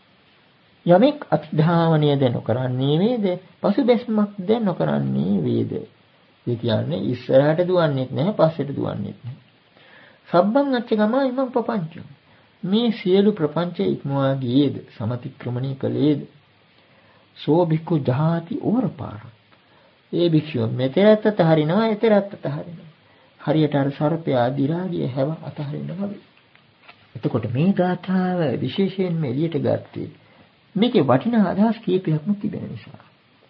S2: යමෙක් අත්ධාවනය ද නොකරන්නේ වේද පසුබැස්මක් ද නොකරන්නේ වේද. ඒ කියන්නේ ඉස්සරහට දුවන්නේත් නැහැ පස්සට දුවන්නේත් නැහැ. සබ්බං අච්ච ගමායි මං පපංචං මේ සියලු ප්‍රපංච ඉක්මවා ගියේද සමතික්‍රමණය කළේද සෝ භික්ඛු ජාති ඕරපාරං. ඒ භික්ෂුව මෙතෙරත් අතහරිනවා එතරත් අතහරිනවා. හරියට අර සර්පයා දි රාගයේ හැව අතහරිනවා වගේ. එතකොට මේ ගාථාව විශේෂයෙන්ම එළියට ගත්තේ මේකේ වටිනා අදහස් කීපයක්ම තිබෙන නිසා.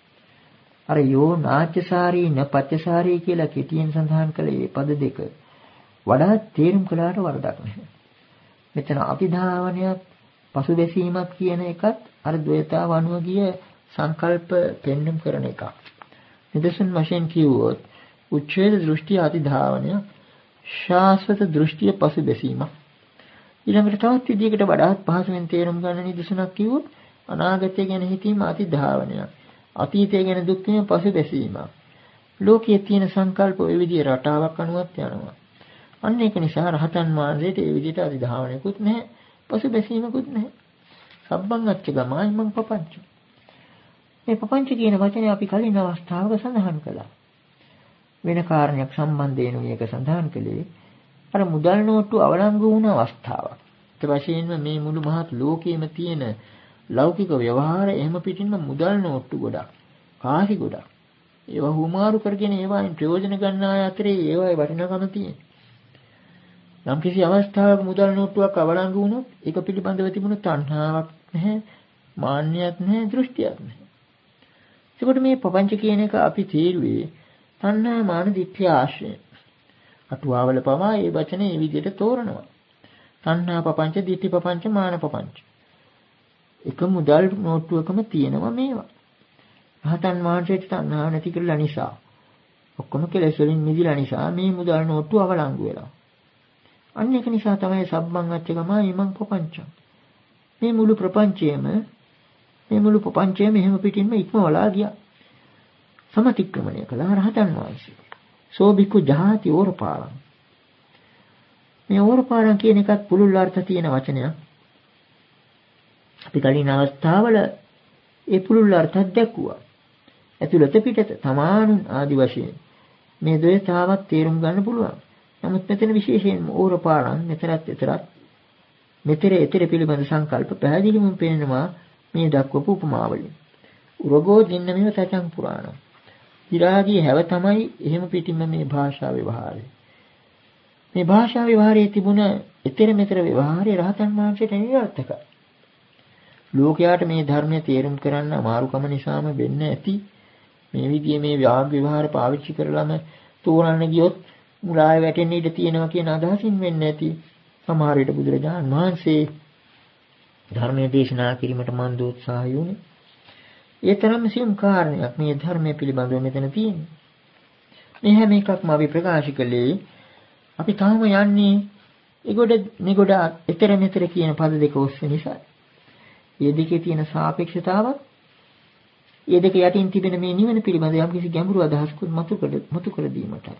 S2: අර යෝ නාච්චසාරී න පච්චසාරී කියලා කෙටියෙන් සඳහන් කළ මේ පද දෙක වඩා තේරුම් කළාට වරදක් නැහැ. මෙතන අභිධාවනයක් පසුබැසීමක් කියන එකත් අර ද්වේතාව අනුව ගිය සංකල්ප පෙන්눔 කරන එකක්. නිදර්ශන වශයෙන් කිව්වොත් උච්ඡේද දෘෂ්ටි අතිධාවනය ශාස්වත දෘෂ්ටිය පසුබැසීමක්. ඊළඟට තවත් විදිහකට වඩාත් පහසුවෙන් තේරුම් ගන්න නිදර්ශනක් කිව්වොත් අනාගතය ගැන හිතීම අතිධාවනයක්. අතීතය ගැන දුක් වීම පසුබැසීමක්. ලෝකයේ තියෙන සංකල්ප ඔය විදිහේ රටාවක් අනුවත් යනවා. අන්න ඒක නිසා රහතන් වහන්සේට ඒ විදිහට අතිධාවනයකුත් නැහැ, පසුබැසීමකුත් නැහැ. සබ්බං අච්ච ගමායි මං පපංච. මේ පపංච කියන වචනේ අපි කලින් අවස්ථාවක සඳහන් කළා. වෙන කාරණයක් සම්බන්ධයෙන් මේක සඳහන් කළේ අර මුදල් නෝට්ටු අවලංගු වුණ අවස්ථාවක්. ඒ වශයෙන්ම මේ මුළු මහත් ලෝකයේම තියෙන ලෞකික ව්‍යවහාර එහෙම පිටින්ම මුදල් නෝට්ටු ගොඩක්, කාසි ගොඩක්. ඒවා හුමාරු කරගෙන ඒවායින් ප්‍රයෝජන ගන්න අය අතරේ ඒවායේ වටිනාකම තියෙනවා. යම් කිසි අවස්ථාවක මුදල් නෝට්ටුවක් අවලංගු වුණොත් ඒක පිළිබඳව තිබුණු තණ්හාවක් නැහැ, මාන්නයක් නැහැ, දෘෂ්ටියක් නැහැ. ඒකට මේ පపంచ කියන එක අපි තීරුවේ තණ්හා මාන දිට්ඨිය ආශ්‍රය. අටුවාවල පවා මේ වචනේ මේ විදිහට තෝරනවා. තණ්හා පపంచ, දිට්ඨි පపంచ, මාන පపంచ. එක මුදල් නෝට්ටුවකම තියෙනවා මේවා. රහතන් වහන්සේට තණ්හා නැති කරලා නිසා, ඔක්කොම කෙලෙස් වලින් මිදිලා නිසා මේ මුදල් නෝට්ටුව අවලංගු වෙලා. අන්න ඒක නිසා තමයි සබ්බං අච්චගමා ඊමං පపంచං. මේ මුළු ප්‍රපංචයේම මේ මුළු ප්‍රපංචයේම එහෙම පිටින්ම ඉක්මවලා ගියා. සමතික්‍රමණය කළා රහතන් වහන්සේ. සෝ බිකු ජාති ඕරපාරං. මේ ඕරපාරං කියන එකත් පුළුල් අර්ථ තියෙන වචනයක්. අපි කලින් අවස්ථාවල ඒ පුළුල් අර්ථයක් දැක්ුවා. ඇතුළත පිටත තමානුන් ආදි වශයෙන් මේ දෙයතාවත් තේරුම් ගන්න පුළුවන්. නමුත් මෙතන විශේෂයෙන්ම ඕරපාරං මෙතරත් එතරත් මෙතර එතර පිළිබඳ සංකල්ප පැහැදිලිවම පේනවා මේ දක්වපු උපමාවලින්. උරගෝ දින්නමිව සත්‍යං පුරාණ. විරාගී හැව තමයි එහෙම පිටින්ම මේ භාෂා ව්‍යවහාරය. මේ භාෂා ව්‍යවහාරයේ තිබුණ එතර මෙතර ව්‍යවහාරය රහතන් වහන්සේට නිරර්ථකයි. ලෝකයාට මේ ධර්මය තේරුම් කරන්න අමාරුකම නිසාම වෙන්න ඇති. මේ විදිහේ මේ ව්‍යාග විවහාර පාවිච්චි කරලම තෝරන්න ගියොත් මුලාවේ වැටෙන්න ඉඩ තියෙනවා කියන අදහසින් වෙන්න ඇති. සමහර විට බුදුරජාණන් වහන්සේ ධර්මයේ දේශනා කිරීමට මන් දෝත්සාහය වුණේ. ඒ තරම් සියුම් කාරණයක් මේ ධර්මයේ පිළිබඳව මෙතන තියෙනවා. මේ හැම එකක්ම අපි ප්‍රකාශ කළේ අපි තාම යන්නේ ඒගොඩ මේගොඩ ඊතර මෙතර කියන පද දෙක ඔස්සේ නිසා. මේ දෙකේ තියෙන සාපේක්ෂතාවත් මේ දෙක යටින් තිබෙන මේ නිවන පිළිබඳ යම්කිසි ගැඹුරු අදහසකුත් මතු කර මතු කර දීමටයි.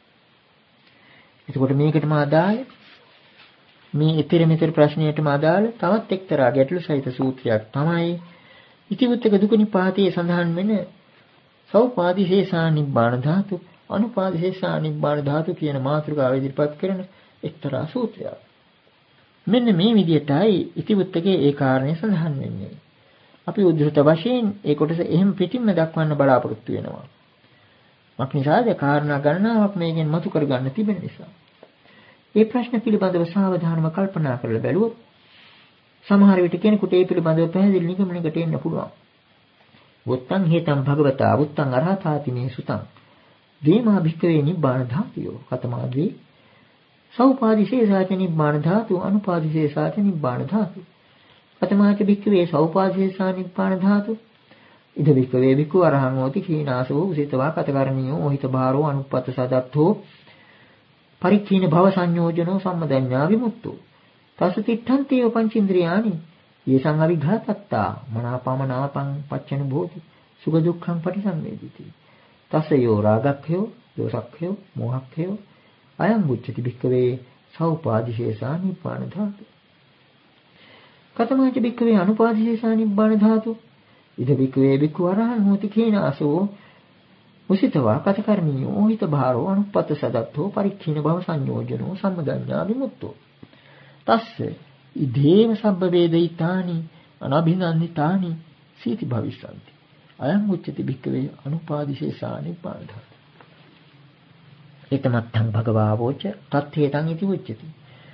S2: එතකොට මේකටම අදාළ මේ ඊතර මෙතර ප්‍රශ්නයටම අදාළ තවත් එක්තරා ගැටලු සහිත සූත්‍රයක් තමයි ඉතිවුත්තක දුක නිපාතයේ සඳහන් වෙන සෞපාදිශේෂා නිබ්බාන ධාතු, අනුපාදිශේෂා නිබ්බාන ධාතු කියන මාතෘකාව ඉදිරිපත් කරන එක්තරා සූත්‍රයක්. මෙන්න මේ විදිහටයි ඉතිවුත්තකේ ඒ කාරණය සඳහන් වෙන්නේ. අපි උද්දෘත වශයෙන් ඒ කොටස එහෙම පිටින්ම දක්වන්න බලාපොරොත්තු වෙනවා. මක්නිසාද කාරණා ගණනාවක් මේකෙන් මතු කරගන්න තිබෙන නිසා. මේ ප්‍රශ්න පිළිබඳව සාවධානව කල්පනා කරලා බැලුවොත් සමහර විට කෙනෙකුට ඒ පිළිබඳව පැහැදිලි නිගමනයකට එන්න පුළුවන්. වුත්තං හේතං භගවතා වුත්තං අරහතාති මේ සුතං දීමා භික්ඛවේ නිබ්බාන ධාතුයෝ කතමාදී සෞපාදිශේෂාච නිබ්බාන ධාතු අනුපාදිශේෂාච නිබ්බාන ධාතු කතමාච භික්ඛවේ සෞපාදිශේෂා නිබ්බාන ධාතු ඉද භික්ඛවේ භික්ඛු අරහං හෝති කීනාසෝ උසිතවා කතකරණියෝ මොහිත භාරෝ අනුප්පත්ත සදත්තෝ පරික්ඛීන භව සංයෝජනෝ සම්මදඤ්ඤා විමුක්තෝ තසතිත්තන්තේ පංචේන්ද්‍රයානි යේසං අවිඝාතත්තා මනාපමනාපං පච්චන භෝති සුඛ දුක්ඛං පටිසංවේදිති තසයෝ රාගක්ඛයෝ දෝසක්ඛයෝ මෝහක්ඛයෝ අයං උච්චති භික්ඛවේ සෞපාදිශේෂා නිබ්බාන ධාතු කතමාච භික්ඛවේ අනුපාදිශේෂා නිබ්බාන ධාතු ඉද භික්ඛවේ භික්ඛු අරහං හෝති කේනාසෝ උසිතවා කතකරණියෝ හිත භාරෝ අනුප්පත්ත සදත්තෝ පරික්ඛීන භව සංයෝජනෝ සම්මදඤ්ඤා විමුක්තෝ තස්ස ඉදේව සබ්බ වේදිතානි අනබිනන්දිතානි සීති භවිස්සanti අයං උච්චති භික්ඛවේ අනුපාදිශේෂා නිබ්බාන ධාතු ඒතමත්තං භගවාවෝච තත්තේතං ඉති උච්චති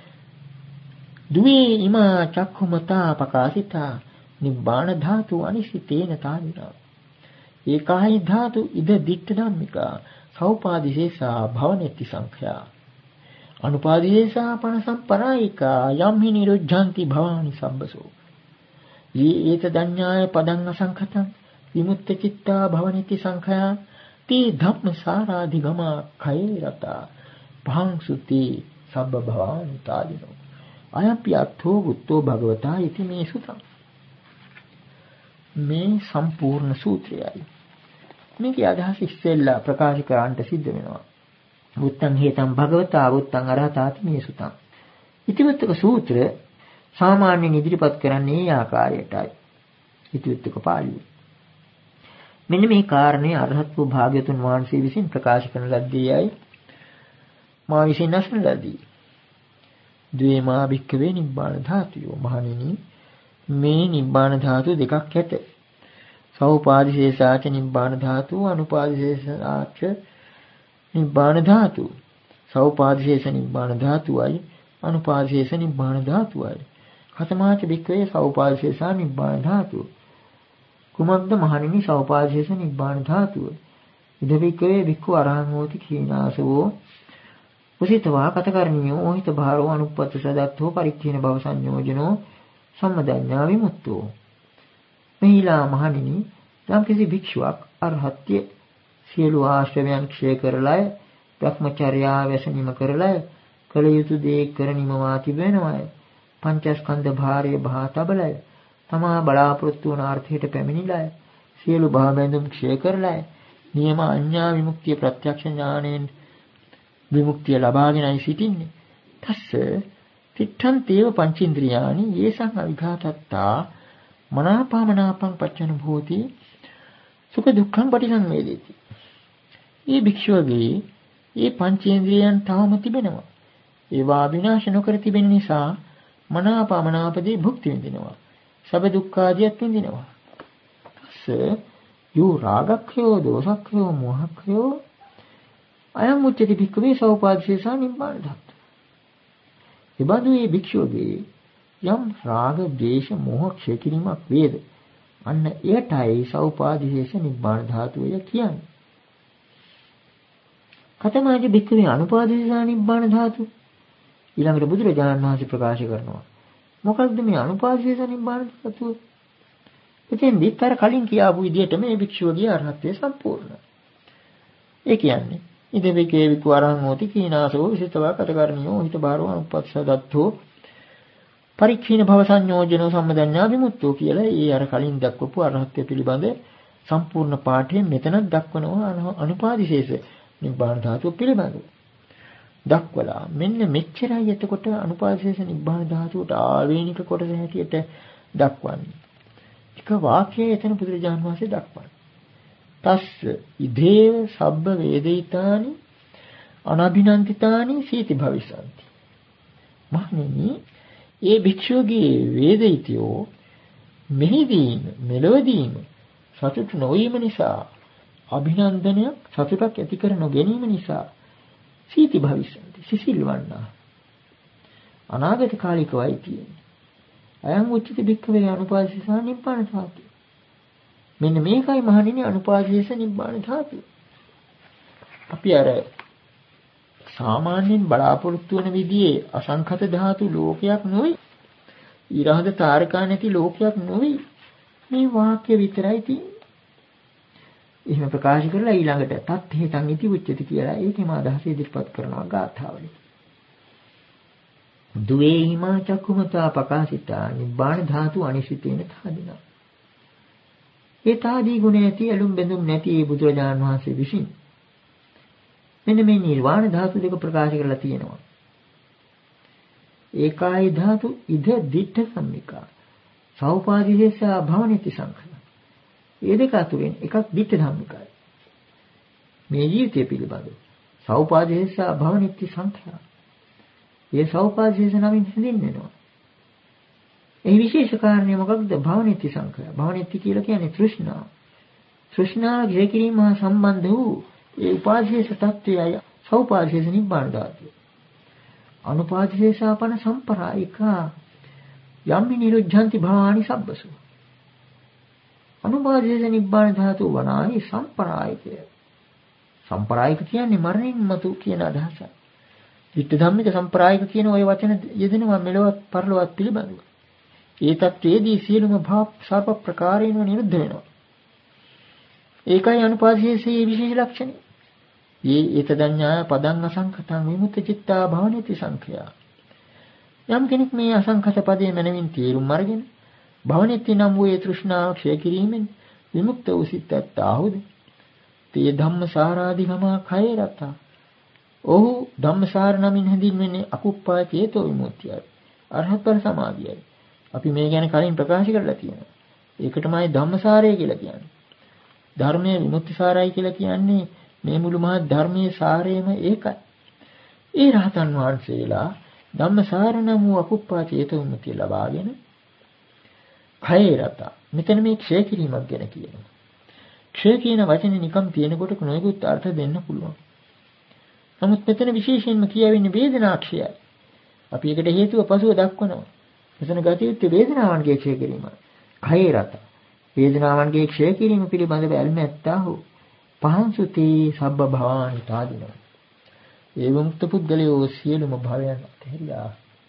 S2: දුවේ ඉමා චක්ඛුමතා පකාසිතා නිබ්බාන ධාතු අනිසිතේන තාවිනා ඒකාහි ධාතු ඉද දිට්ඨ ධම්මිකා සෞපාදිශේෂා භවනෙති සංඛයා අනුපාදිශේෂා පන සම්පරායිකා යම්හි නිරුද්ධಂತಿ භවානි සම්බසෝ යේ ඒත දඤ්ඤාය පදං අසංඛතං විමුක්ත චිත්තා භවනෙති සංඛයා තී ධම්ම සාරාධිගමා khයේ රතා භාංසුති සබ්බ භවානි තාදිනෝ අයපි අත්ථෝ බුද්ධෝ භගවතා ඉති මේ සුතං මේ සම්පූර්ණ සූත්‍රයයි මේකේ අදහස ඉස්සෙල්ලා ප්‍රකාශ කරන්නට සිද්ධ වෙනවා බුත්තං හේතං භගවතා බුත්තං අරහතාති මේ සුතං ඉතිවත්තක සූත්‍ර සාමාන්‍යයෙන් ඉදිරිපත් කරන්නේ මේ ආකාරයටයි ඉතිවත්තක පාළිය මෙන්න මේ කාරණේ අරහත් වූ භාග්‍යතුන් වහන්සේ විසින් ප්‍රකාශ කරන ලද්දේයයි මා විසින් අසන ලදී. ද්වේමා භික්ඛවේ නිබ්බාන ධාතුයෝ. මහණෙනි, මේ නිබ්බාන ධාතු දෙකක් ඇත. සෞපාදිශේෂාච නිබ්බාන ධාතු, අනුපාදිශේෂාච නිබ්බාන ධාතු. සෞපාදිශේෂ නිබ්බාන ධාතුවයි අනුපාදිශේෂ නිබ්බාන ධාතුවයි. කතමාච භික්ඛවේ සෞපාදිශේෂා නිබ්බාන ධාතුව. කුමක්ද මහණෙනි සෞපාදිශේෂ නිබ්බාන ධාතුව? ඉද භික්ඛවේ භික්ඛු අරහං හෝති කීනාසවෝ උසිතවා කතකරණියෝ ඕහිත භාරෝ අනුප්පත්ති සදත්තෝ පරික්ඛේන භව සංයෝජනෝ සම්මදඤ්ඤා විමුක්තෝ. මෙහිලා මහණෙනි, යම් කිසි භික්ෂුවක් අරහත්ය සියලු ආශ්‍රවයන් ක්ෂය කරලාය, භ්‍රමචර්යාව වැසීම කරලාය, කල යුතු දේ කරනිමවා තිබෙනවාය, පංචස්කන්ධ භාරය බහා තබලය, තමා බලාපොරොත්තු වන අර්ථයට පැමිණිලාය, සියලු භව බැඳුම් ක්ෂය කරලාය, නියම අඤ්ඤා විමුක්තිය ප්‍රත්‍යක්ෂ ඥාණයෙන් විමුක්තිය ලබාගෙනයි සිටින්නේ. තස්ස තිත්තං තේව පංචේන්ද්‍රියානි යේසං අවිඝාතත්තා මනාපමනාපං පච්චන භූති සුඛ දුක්ඛං පටිසංවේදේති. මේ භික්ෂුවගේ මේ පංචේන්ද්‍රියයන් තවම තිබෙනවා. ඒවා විනාශ නොකර තිබෙන නිසා මනාපමනාපදී භුක්ති විඳිනවා. සබ දුක්ඛාදියත් විඳිනවා. තස්ස යෝ රාගක්ඛයෝ දෝසක්ඛයෝ මෝහක්ඛයෝ අයං උච්චති භික්ඛවේ සෞපාදිශේෂා නිබ්බාන ධාතු. එබඳු මේ භික්ෂුවගේ යම් රාග, ද්වේෂ, මෝහ ක්ෂය කිරීමක් වේද, අන්න එයටයි සෞපාදිශේෂ නිබ්බාන ධාතුවය කියන්නේ. කතමාජ භික්ඛවේ අනුපාදිශේෂා නිබ්බාන ධාතු. ඊළඟට බුදුරජාණන් වහන්සේ ප්‍රකාශ කරනවා. මොකක්ද මේ අනුපාදිශේෂ නිබ්බාන ධාතුව? එතෙන් විතර කලින් කියාපු විදිහට මේ භික්ෂුවගේ අරහත්ත්වය සම්පූර්ණයි. ඒ කියන්නේ ඉද විකේ විකුවරං හෝති කීනාසෝ විසිතවා කතකරණියෝ හිත බාරෝ අනුපස්සදත්තෝ පරික්ඛීන භව සංයෝජනෝ සම්මදඤ්ඤා විමුක්තෝ කියලා ඒ අර කලින් දක්වපු අරහත්ත්වය පිළිබඳ සම්පූර්ණ පාඨයෙන් මෙතන දක්වනවා අනුපාදිශේෂ නිබ්බාන ධාතුව පිළිබඳව. දක්වලා මෙන්න මෙච්චරයි එතකොට අනුපාදිශේෂ නිබ්බාන ධාතුවට ආවේනික කොටස හැටියට දක්වන්නේ. එක වාක්‍යයේ එතන බුදුරජාණන් වහන්සේ දක්වන්නේ. තස්ස ඉදේව සබ්බ වේදිතානි අනබිනන්තිතානි සීති භවිසanti. මහණෙනි, ඒ භික්ෂුවගේ වේදිතයෝ මෙහිදීම මෙලොවදීම සතුට නොවීම නිසා, අභිනන්දනයක් සතුටක් ඇති කර නොගැනීම නිසා සීති භවිසanti සිසිල්වන්නා අනාගත කාලිකවයි තියෙන්නේ. අයං උච්චති භික්ඛවේ අනුපාදිශේෂා නිබ්බාන ධාතු. මෙන්න මේකයි මහණෙනි අනුපාදිශේෂ නිබ්බාන ධාතුව. අපි අර සාමාන්‍යයෙන් බලාපොරොත්තු වන විදිහේ අසංඛත ධාතු ලෝකයක් නොවේ. ඊරහද තාරකා නැති ලෝකයක් නොවේ. මේ වාක්‍ය විතරයි තියෙන්නේ. එහෙම ප්‍රකාශ කරලා ඊළඟට තත් හේතං ඉති උච්චති කියලා ඒකේම අදහස ඉදිරිපත් කරනවා ගාථාවලින්. දුවේහිමා චක්කුමතා පකාසිතා නිබ්බාන ධාතු අනිසිතේන තාදිනා. ඒ තාදී ගුණ ඇති ඇලුම් බැඳුම් නැති ඒ බුදුරජාණන් වහන්සේ විසින් මෙන්න මේ නිර්වාණ ධාතු දෙක ප්‍රකාශ කරලා තියෙනවා. ඒකායි ධාතු ඉද දිට්ඨ සම්මිකා සෞපාදිශේෂා භවනිති සංඛය. මේ දෙක අතුරෙන් එකක් දිට්ඨ ධම්මිකයි. මේ ජීවිතය පිළිබඳව සෞපාදිශේෂා භවනිති සංඛය. ඒ සෞපාදිශේෂ නමින් හැඳින්වෙනවා. ඒ විශේෂ කාරණේ මොකක්ද? භවනිති සංඛය. භවනිති කියලා කියන්නේ තෘෂ්ණාව. තෘෂ්ණාව ගෙ කිරීම හා සම්බන්ධ වූ ඒ උපාදිශේෂ තත්වයයි සෞපාදිශේෂ නිබ්බාන ධාතුව. අනුපාදිශේෂාපන සම්පරායිකා යම්මි නිරුද්ධಂತಿ භවානි සබ්බසු. අනුපාදිශේෂ නිබ්බාන ධාතුව වනාහි සම්පරායිකය. සම්පරායික කියන්නේ මරණින් මතු කියන අදහසයි. විත්ත ධම්මික සම්පරායික කියන ওই වචන යෙදෙනවා මෙලොවත් පරලොවත් පිළිබඳව. ඒ තත්ත්වයේදී සියලුම භව සර්ප ප්‍රකාරයෙන්ම නිරුද්ධ වෙනවා. ඒකයි අනුපාදිශේෂයේ විශේෂ ලක්ෂණය. යේ ඒතදඤ්ඤාය පදං අසංඛතං විමුක්ත චිත්තා භවනති සංඛයා. යම් කෙනෙක් මේ අසංඛත පදයේ මනමින් තේරුම් අරගෙන භවනති නම් වූ ඒ තෘෂ්ණාව ක්ෂය කිරීමෙන් විමුක්ත වූ සිතත් ආහුද. තේ ධම්මසාරාදිගම කය රතා. ඔහු ධම්මසාර නමින් හැඳින්වෙන්නේ අකුප්පා චේතෝ විමුක්තියයි. අරහතර සමාධියයි. අපි මේ ගැන කලින් ප්‍රකාශ කරලා තියෙනවා. ඒකටමයි ධම්මසාරය කියලා කියන්නේ. ධර්මයේ විමුක්තිසාරයි කියලා කියන්නේ මේ මුළු මහත් ධර්මයේ සාරයම ඒකයි. ඒ රහතන් වහන්සේලා ධම්මසාර නම් වූ අකුප්පා චේතෝමුතිය ලබාගෙන කයේ රත. මෙතන මේ ක්ෂය කිරීමක් ගැන කියනවා. ක්ෂය කියන වචනේ නිකම් තියෙනකොට නොයෙකුත් අර්ථ දෙන්න පුළුවන්. නමුත් මෙතන විශේෂයෙන්ම කියවෙන්නේ වේදනාක්ෂයයි. අපි ඒකට හේතුව පසුව දක්වනවා. මෙතන ගතියුත්තේ වේදනාවන්ගේ ක්ෂය කිරීම. කයේ රත. වේදනාවන්ගේ ක්ෂය කිරීම පිළිබඳව ඇල්ම ඇත්තාහු පහන්සුතේ සබ්බ භවානි තාදිනවා. ඒ විමුක්ත පුද්ගලයෝ සියලුම භවයන් අතහැරියා.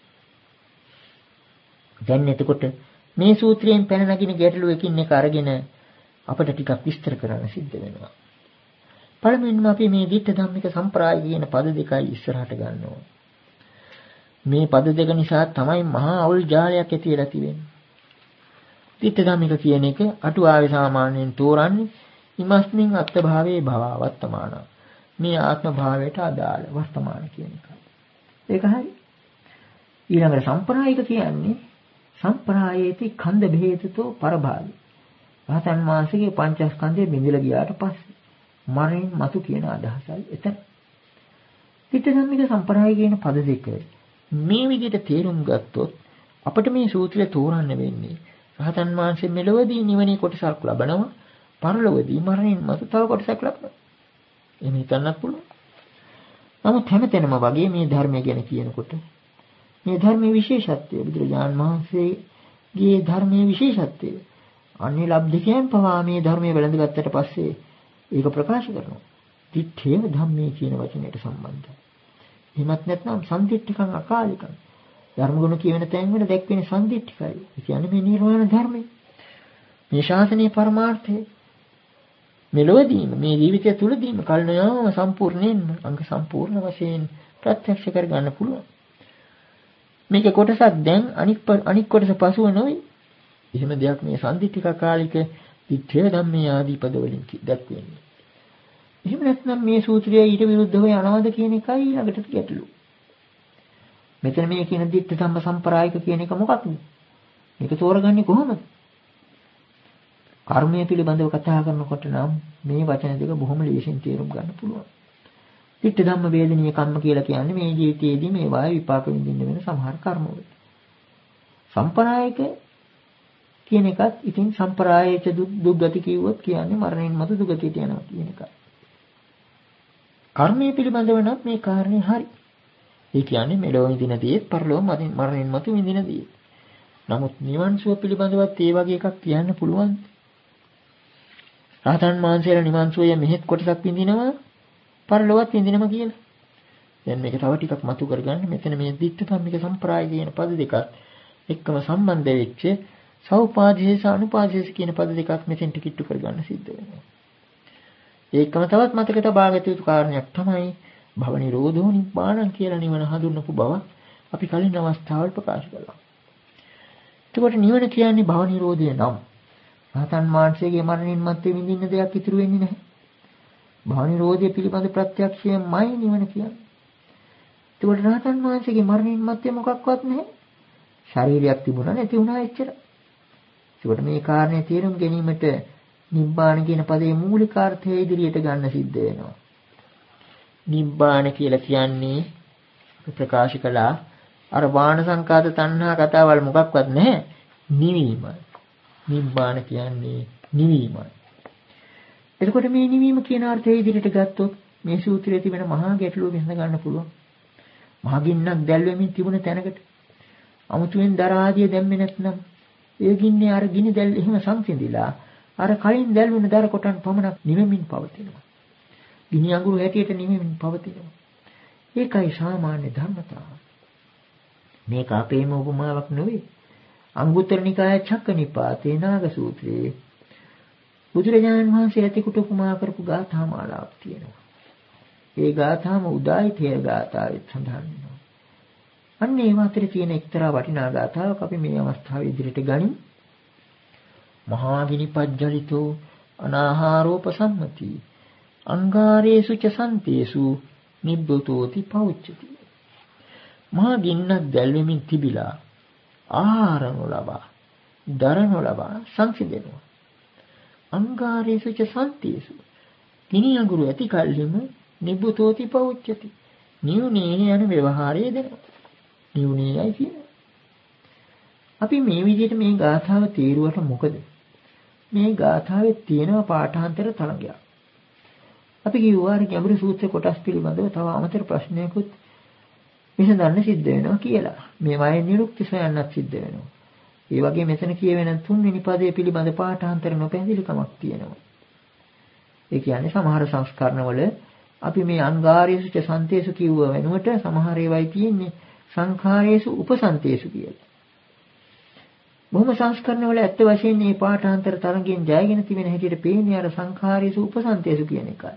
S2: දැන් එතකොට මේ සූත්‍රයෙන් පැන නගින ගැටලුවකින් එක අරගෙන අපිට ටිකක් විස්තර කරන්න සිද්ධ වෙනවා. පළමුවෙන්ම අපි මේ ditta ධම්මික සම්ප්‍රාය කියන පද දෙකයි ඉස්සරහට ගන්නවා. මේ පද දෙක නිසා තමයි මහා අවුල් ජාලයක් ඇති වෙලා තියෙන්නේ. ditta ධම්මික කියන එක අටුවාවේ සාමාන්‍යයෙන් තෝරන්නේ ඉමස්මින් අත්භාවයේ භව වර්තමාන. මේ ආත්ම භාවයට අදාළ වර්තමාන කියන එක. ඒක හරි. ඊළඟට සම්ප්‍රායික කියන්නේ සම්ප්‍රායේති ඛණ්ඩ භේදතෝ පරභාවි. රහතන් වහන්සේගේ පංචස්කන්ධය බිඳිලා ගියාට පස්සේ මරණින් මතු කියන අදහසයි එතන. ditta ධම්මික සම්ප්‍රාය කියන පද දෙක මේ විදිහට තේරුම් ගත්තොත් අපිට මේ සූත්‍රය තෝරන්න වෙන්නේ රහතන් වහන්සේ මෙලොවදී නිවනේ කොටසක් ලබනවා, පරලොවදී මරණින් මතු තව කොටසක් ලබනවා. එහෙම හිතන්නත් පුළුවන්. නමුත් හැමතැනම වගේ මේ ධර්මය ගැන කියනකොට මේ ධර්මයේ විශේෂත්වය බුදුරජාණන් වහන්සේගේ ධර්මයේ විශේෂත්වය අන්‍ය ලබ්ධිකයන් පවා මේ ධර්මයේ වැළඳගත්තට පස්සේ ඒක ප්‍රකාශ කරනවා. දිත්තේ ධම්මේ කියන වචනයට සම්බන්ධයි. එහෙමත් නැත්නම් සම්දිට්ඨිකං අකාලිකං ධර්ම ගුණ කියන තැන් වල දැක්වෙන සම්දිට්ඨිකයි. ඒ කියන්නේ මේ නිර්වාණ ධර්මය. මේ ශාසනීය පරමාර්ථය මෙලොවදීම මේ ජීවිතය තුළදීම කල්නයාම සම්පූර්ණයෙන්ම අංග සම්පූර්ණ වශයෙන් ප්‍රත්‍යක්ෂ කර ගන්න පුළුවන්. මේක කොටසක් දැන් අනික් අනික් කොටස පසුව නොවේ. එහෙම දෙයක් මේ සම්දිට්ඨික කාලික දිත්තේ ධම්මේ ආදී පදවලින් දැක්වෙන්නේ. එහෙම නැත්නම් මේ සූත්‍රය ඊට විරුද්ධව යනවාද කියන එකයි ඊළඟට ගැටලුව. මෙතන මේ කියන දිත්ත ධම්ම සම්ප්‍රායික කියන එක මොකක්ද? මේක තෝරගන්නේ කොහොමද? කර්මය පිළිබඳව කතා කරනකොට නම් මේ වචන දෙක බොහොම ලේසියෙන් තේරුම් ගන්න පුළුවන්. දිත්ත ධම්ම වේදනීය කම්ම කියලා කියන්නේ මේ ජීවිතයේදී මේ වාය විපාක විඳින්න වෙන සමහර කර්මවල. සම්ප්‍රායික කියන එකත් ඉතින් සම්ප්‍රායේච දුක්ගති කිව්වොත් කියන්නේ මරණයෙන් මතු දුගතියට යනවා කියන එකයි. කර්මයේ පිළිබඳව නම් මේ කාරණේ හරි. ඒ කියන්නේ මෙලොව විඳින දේත් පරලොව මරණයෙන් මතු විඳින දේත්. නමුත් නිවන් සුව පිළිබඳවත් ඒ වගේ එකක් කියන්න පුළුවන්. රහතන් වහන්සේලා නිවන් සුවය මෙහෙත් කොටසක් විඳිනවා පරලොවත් විඳිනවා කියලා. දැන් මේක තව ටිකක් මතු කරගන්න මෙතන මේ දිත්ත ධම්මික සම්ප්‍රාය කියන පද දෙකක් එක්කම සම්බන්ධ වෙච්ච සෞපාදේශ අනුපාදේශ කියන පද දෙකක් මෙතෙන්ට කිට්ටු කරගන්න සිද්ධ වෙනවා. ඒකම තවත් මතක තබා ගත යුතු කාරණයක් තමයි භව නිරෝධෝ නිබ්බාණං කියලා නිවන හඳුන්වපු බව අපි කලින් අවස්ථාවල් ප්‍රකාශ කළා. එතකොට නිවන කියන්නේ භව නිරෝධය නම් රහතන් වහන්සේගේ මරණින් මත්තේ විඳින්න දෙයක් ඉතුරු වෙන්නේ නැහැ. භව නිරෝධය පිළිබඳ ප්‍රත්‍යක්ෂයමයි නිවන කියන්නේ. එතකොට රහතන් වහන්සේගේ මරණින් මත්තේ මොකක්වත් නැහැ. ශරීරයක් තිබුණා නැති වුණා එච්චර. ඒකට මේ කාරණේ තේරුම් ගැනීමට නිබ්බාන කියන පදයේ මූලිකාර්ථය ඉදිරියට ගන්න සිද්ධ වෙනවා. නිබ්බාන කියලා කියන්නේ ප්‍රකාශ කළා අර වාණ සංකාත තණ්හා කතාවල් මොකක්වත් නැහැ. නිවීමයි. නිබ්බාන කියන්නේ නිවීමයි. එතකොට මේ නිවීම කියන අර්ථය ඉදිරියට ගත්තොත් මේ සූත්‍රයේ තිබෙන මහා ගැටලුව විසඳ ගන්න පුළුවන්. මහා ගින්නක් දැල්වෙමින් තිබුණ තැනකට අමුතුවෙන් දරාදිය දැම්මේ නැත්නම් ඒ ගින්නේ අර ගිනි දැල් එහෙම සංසිඳිලා අර කලින් දැල්වුණ දර කොටන් පමණක් නිවෙමින් පවතිනවා. ගිනි අඟුරු හැටියට නිවෙමින් පවතිනවා. ඒකයි සාමාන්‍ය ධර්මතාව. මේක අපේම උපමාවක් නෙවෙයි. අංගුත්තර නිකාය චක්කනිපාතේ නාග සූත්‍රයේ බුදුරජාණන් වහන්සේ ඇතිකුට උපමා කරපු ගාථා මාලාවක් තියෙනවා. ඒ ගාථාම උදායි තේර ගාථාවෙත් සඳහන් වෙනවා. අන්න ඒ අතරේ තියෙන එක්තරා වටිනා ගාථාවක් අපි මේ අවස්ථාවේ ඉදිරියට ගනිමු. මහා ගිනිපජ්ජලිතෝ අනාහාරෝපසම්මති අංගාරේසු ච සන්තේසු නිබ්බතෝති පෞච්චති. මහා ගින්නක් දැල්වෙමින් තිබිලා ආහාර නොලබා දර නොලබා සංසිඳෙනවා. අංගාරේසු ච සන්තේසු. ගිනි අඟුරු ඇති කල්හිම නිබ්බුතෝති පෞච්චති. නියුනේ යන ව්‍යවහාරය දෙනවා. නියුනේයි කියනවා. අපි මේ විදිහට මේ ගාථාව තේරුවට මොකද? මේ ගාථාවේ තියෙන පාඨාන්තර තරංගයක්. අපි කිව්වා ගැඹුරු සූත්‍ර කොටස් පිළිබඳව තව අමතර ප්‍රශ්නයකුත් විසඳන්න සිද්ධ වෙනවා කියලා. මේ වගේ නිරුක්ති සොයන්නත් සිද්ධ වෙනවා. ඒ වගේ මෙතන කියවෙන තුන්වෙනි පදයේ පිළිබඳ පාඨාන්තර නොපැහැදිලිකමක් තියෙනවා. ඒ කියන්නේ සමහර සංස්කරණවල අපි මේ අංගාරේසු සන්තේසු කිව්ව වෙනුවට සමහර ඒවායි තියෙන්නේ සංඛාරේසු උපසන්තේසු කියලා. බොහොම සංස්කරණවල ඇත්ත වශයෙන් මේ පාඨාන්තර තරංගයෙන් ජයගෙන තිබෙන හැටියට පේන්නේ අර සංඛාරේසු උපසන්තේසු කියන එකයි.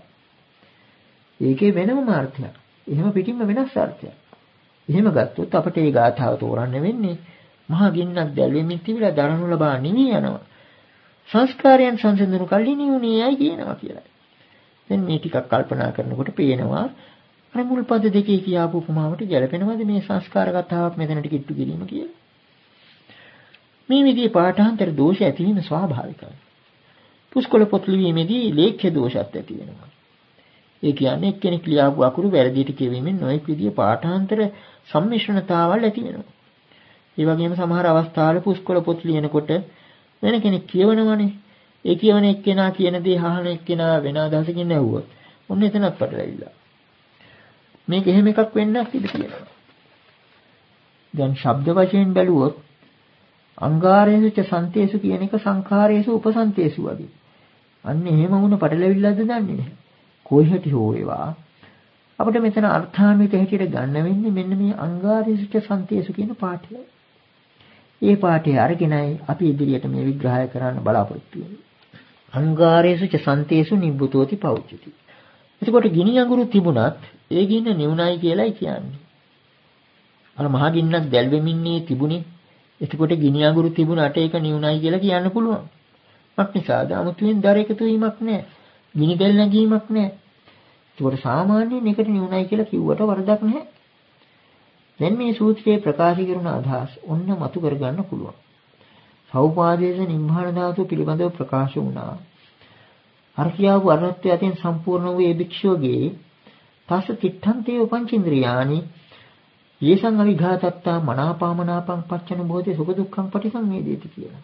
S2: ඒකේ වෙනම අර්ථයක්. එහෙම පිටින්ම වෙනස් අර්ථයක්. එහෙම ගත්තොත් අපිට මේ ගාථාව තෝරන්න වෙන්නේ මහා ගින්නක් දැල්වෙමින් තිබිලා දරනු ලබා නිවි යනවා. සංස්කාරයන් සංසිඳුණු කල්ලි නිවුණේයි කියනවා කියලා. දැන් මේ ටිකක් කල්පනා කරනකොට පේනවා අර මුල් පද දෙකේ කියාපු උපමාවට ගැලපෙනවද මේ සංස්කාර කතාවක් මෙතනට කිට්ටු කිරීම කියලා. මේ විදිහේ පාඨාන්තර දෝෂ ඇතිවීම ස්වාභාවිකයි. පුස්කොළ පොත් ලිවීමේදී ලේඛ්‍ය දෝෂත් ඇති වෙනවා. ඒ කියන්නේ එක්කෙනෙක් ලියාපු අකුරු වැරදියට කියවීමෙන් නොයෙක් විදිහේ පාඨාන්තර සම්මිශ්‍රණතාවල් ඇති වෙනවා. ඒ වගේම සමහර අවස්ථාවල පුස්කොළ පොත් ලියනකොට වෙන කෙනෙක් කියවනවනේ. ඒ කියවන එක්කෙනා කියන දේ අහන එක්කෙනා වෙන අදහසකින් ඇහුවොත් ඔන්න එතනත් පටලැවිලා. මේක එහෙම එකක් වෙන්නත් ඉඩ තියෙනවා. දැන් ශබ්ද වශයෙන් බැලුවොත් අංගාරේසු ච සන්තේසු කියන එක සංඛාරේසු උපසන්තේසු වගේ. අන්න එහෙම වුණ පටලැවිල්ලද දන්නේ නැහැ. කොයි හැටි හෝ ඒවා අපිට මෙතන අර්ථාන්විත හැටියට ගන්න වෙන්නේ මෙන්න මේ අංගාරේසු ච සන්තේසු කියන පාඨය. ඒ පාඨය අරගෙනයි අපි ඉදිරියට මේ විග්‍රහය කරන්න බලාපොරොත්තු වෙන්නේ. අංගාරේසු ච සන්තේසු නිබ්බුතෝති පෞච්චති. එතකොට ගිනි අඟුරු තිබුණත් ඒ ගින්න නිවුණයි කියලායි කියන්නේ. අර මහ ගින්නක් දැල්වෙමින්නේ තිබුණේ. එතකොට ගිනි අඟුරු තිබුණාට ඒක නිවුණයි කියලා කියන්න පුළුවන්. මක් නිසාද? අමුතුවෙන් දර එකතු වීමක් නැහැ. ගිනි දැල් නැගීමක් නැහැ. ඒකට සාමාන්‍යයෙන් එකට නිවුණයි කියලා කිව්වට වරදක් නැහැ. දැන් මේ සූත්‍රයේ ප්‍රකාශ කරන අදහස් ඔන්න මතු කරගන්න පුළුවන්. සෞපාදේශ නිම්හාන ධාතුව පිළිබඳව ප්‍රකාශ වුණා. අර කියාපු අරහත්ත්වය අතින් සම්පූර්ණ වූ ඒ භික්ෂුවගේ තස තිත්තන්තේ උපංචින්ද්‍රියානි යේසං අවිඝාතත්තා මනාපාමනාපං පච්චන බෝධි සුඛ දුක්ඛං පටිසංවේදේති කියලා.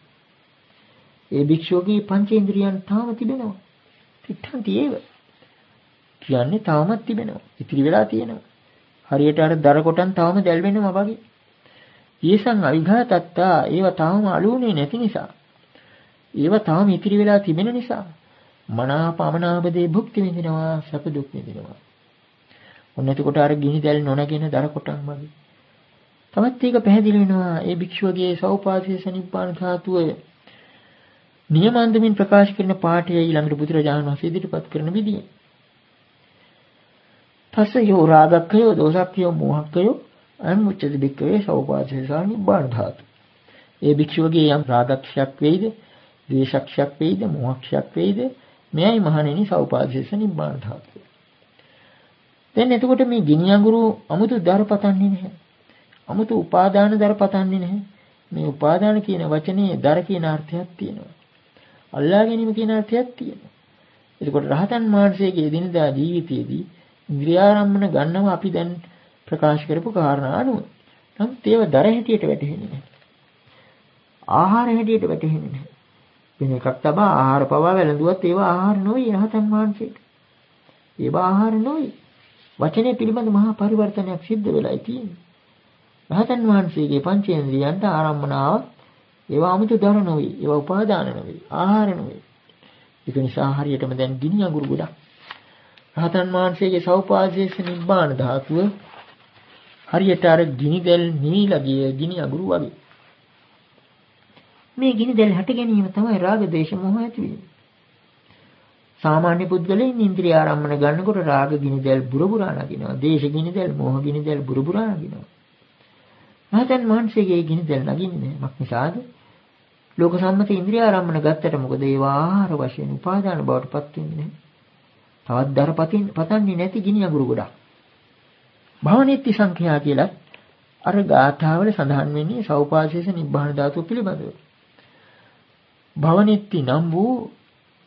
S2: ඒ භික්ෂුවගේ පංචේන්ද්‍රියන් තාම තිබෙනවා. තිත්තන්ති ඒව. කියන්නේ තාමත් තිබෙනවා. ඉතිරි වෙලා තියෙනවා. හරියට අර දර කොටන් තාම දැල් වෙනවා වගේ. යේසං අවිඝාතත්තා ඒව තාම අලුුනේ නැති නිසා. ඒව තාම ඉතිරි වෙලා තිබෙන නිසා මනාපමනාපදේ භුක්ති විඳිනවා සැප දුක් විඳිනවා. ඔන්න එතකොට අර ගිනි දැල් නොනගෙන දර කොටන් වගේ. තවත් ඒක පැහැදිලි වෙනවා ඒ භික්ෂුවගේ සෞපාදේශ නිබ්බාන ධාතුව නියමාන්දමින් ප්‍රකාශ කරන පාඨය ඊළඟට බුදුරජාණන් වහන්සේ ඉදිරිපත් කරන විදිය. පස්සයෝ රාගක්ඛයෝ දෝසක්ඛයෝ මෝහක්ඛයෝ අනුච්චති භික්ඛවේ සෞපාදේශ නිබ්බාන ධාතු. ඒ භික්ෂුවගේ යම් රාගක්ෂයක් වේද, ද්වේෂක්ෂයක් වේද, මෝහක්ෂයක් වේද මෙයයි මහණෙනි සෞපාදේශ නිබ්බාන ධාතුව. දැන් එතකොට මේ ගිනි අඟුරු 아무තු දර පතන්නේ නැහැ. 아무තු උපාදාන දර පතන්නේ නැහැ. මේ උපාදාන කියන වචනේ දර කියන අර්ථයක් තියෙනවා. අල්ලා ගැනීම කියන අර්ථයක් තියෙනවා. එතකොට රහතන් වහන්සේගේ දිනදා ජීවිතයේදී ඉන්ද්‍රියාරම්මන ගන්නව අපි දැන් ප්‍රකාශ කරපු කාරණා අනුව. නමුත් ඒව දර හැටියට වැටහෙන්නේ නැහැ. ආහාර හැටියට වැටහෙන්නේ නැහැ. වෙන එකක් තබා ආහාර පවා වැළඳුවත් ඒවා ආහාර නොවේ රහතන් වහන්සේට. ඒවා ආහාර නොවේ. වචනේ පිළිබඳ මහා පරිවර්තනයක් සිද්ධ වෙලායි තියෙන්නේ. රහතන් වහන්සේගේ පංචේන්ද්‍රියන්ට ආරම්මනාව ඒවා 아무තු දර නොවේ. ඒවා උපාදාන නොවේ. ආහාර නොවේ. ඒක නිසා හරියටම දැන් ගිනි අඟුරු ගොඩක්. රහතන් වහන්සේගේ සෞපාදේශ නිබ්බාන ධාතුව හරියට අර ගිනි දැල් නිවිලා ගිය ගිනි අඟුරු වගේ. මේ ගිනි දැල් හට ගැනීම තමයි රාග දේශ මොහ ඇතිවීම. සාමාන්‍ය පුද්ගලයන් ඉන්ද්‍රිය ආරම්මන ගන්නකොට රාග ගිනි දැල් බුරබුරා නගිනවා. දේශ ගිනි දැල්, මෝහ ගිනි දැල් බුරබුරා නගිනවා. රහතන් වහන්සේගේ ගිනි දැල් නගින්නේ නැහැ. මක් නිසාද? ලෝක සම්මත ඉන්ද්‍රිය ආරම්මන ගත්තට මොකද ඒවා ආහාර වශයෙන් උපාදාන බවට පත් වෙන්නේ නැහැ. තවත් දර පතින් පතන්නේ නැති ගිනි අඟුරු ගොඩක්. භවනිත්‍ය සංඛ්‍යා කියලා අර ගාථාවල සඳහන් වෙන්නේ සෞපාදේශ නිබ්බාන ධාතුව පිළිබඳව. භවනිත්‍ය නම් වූ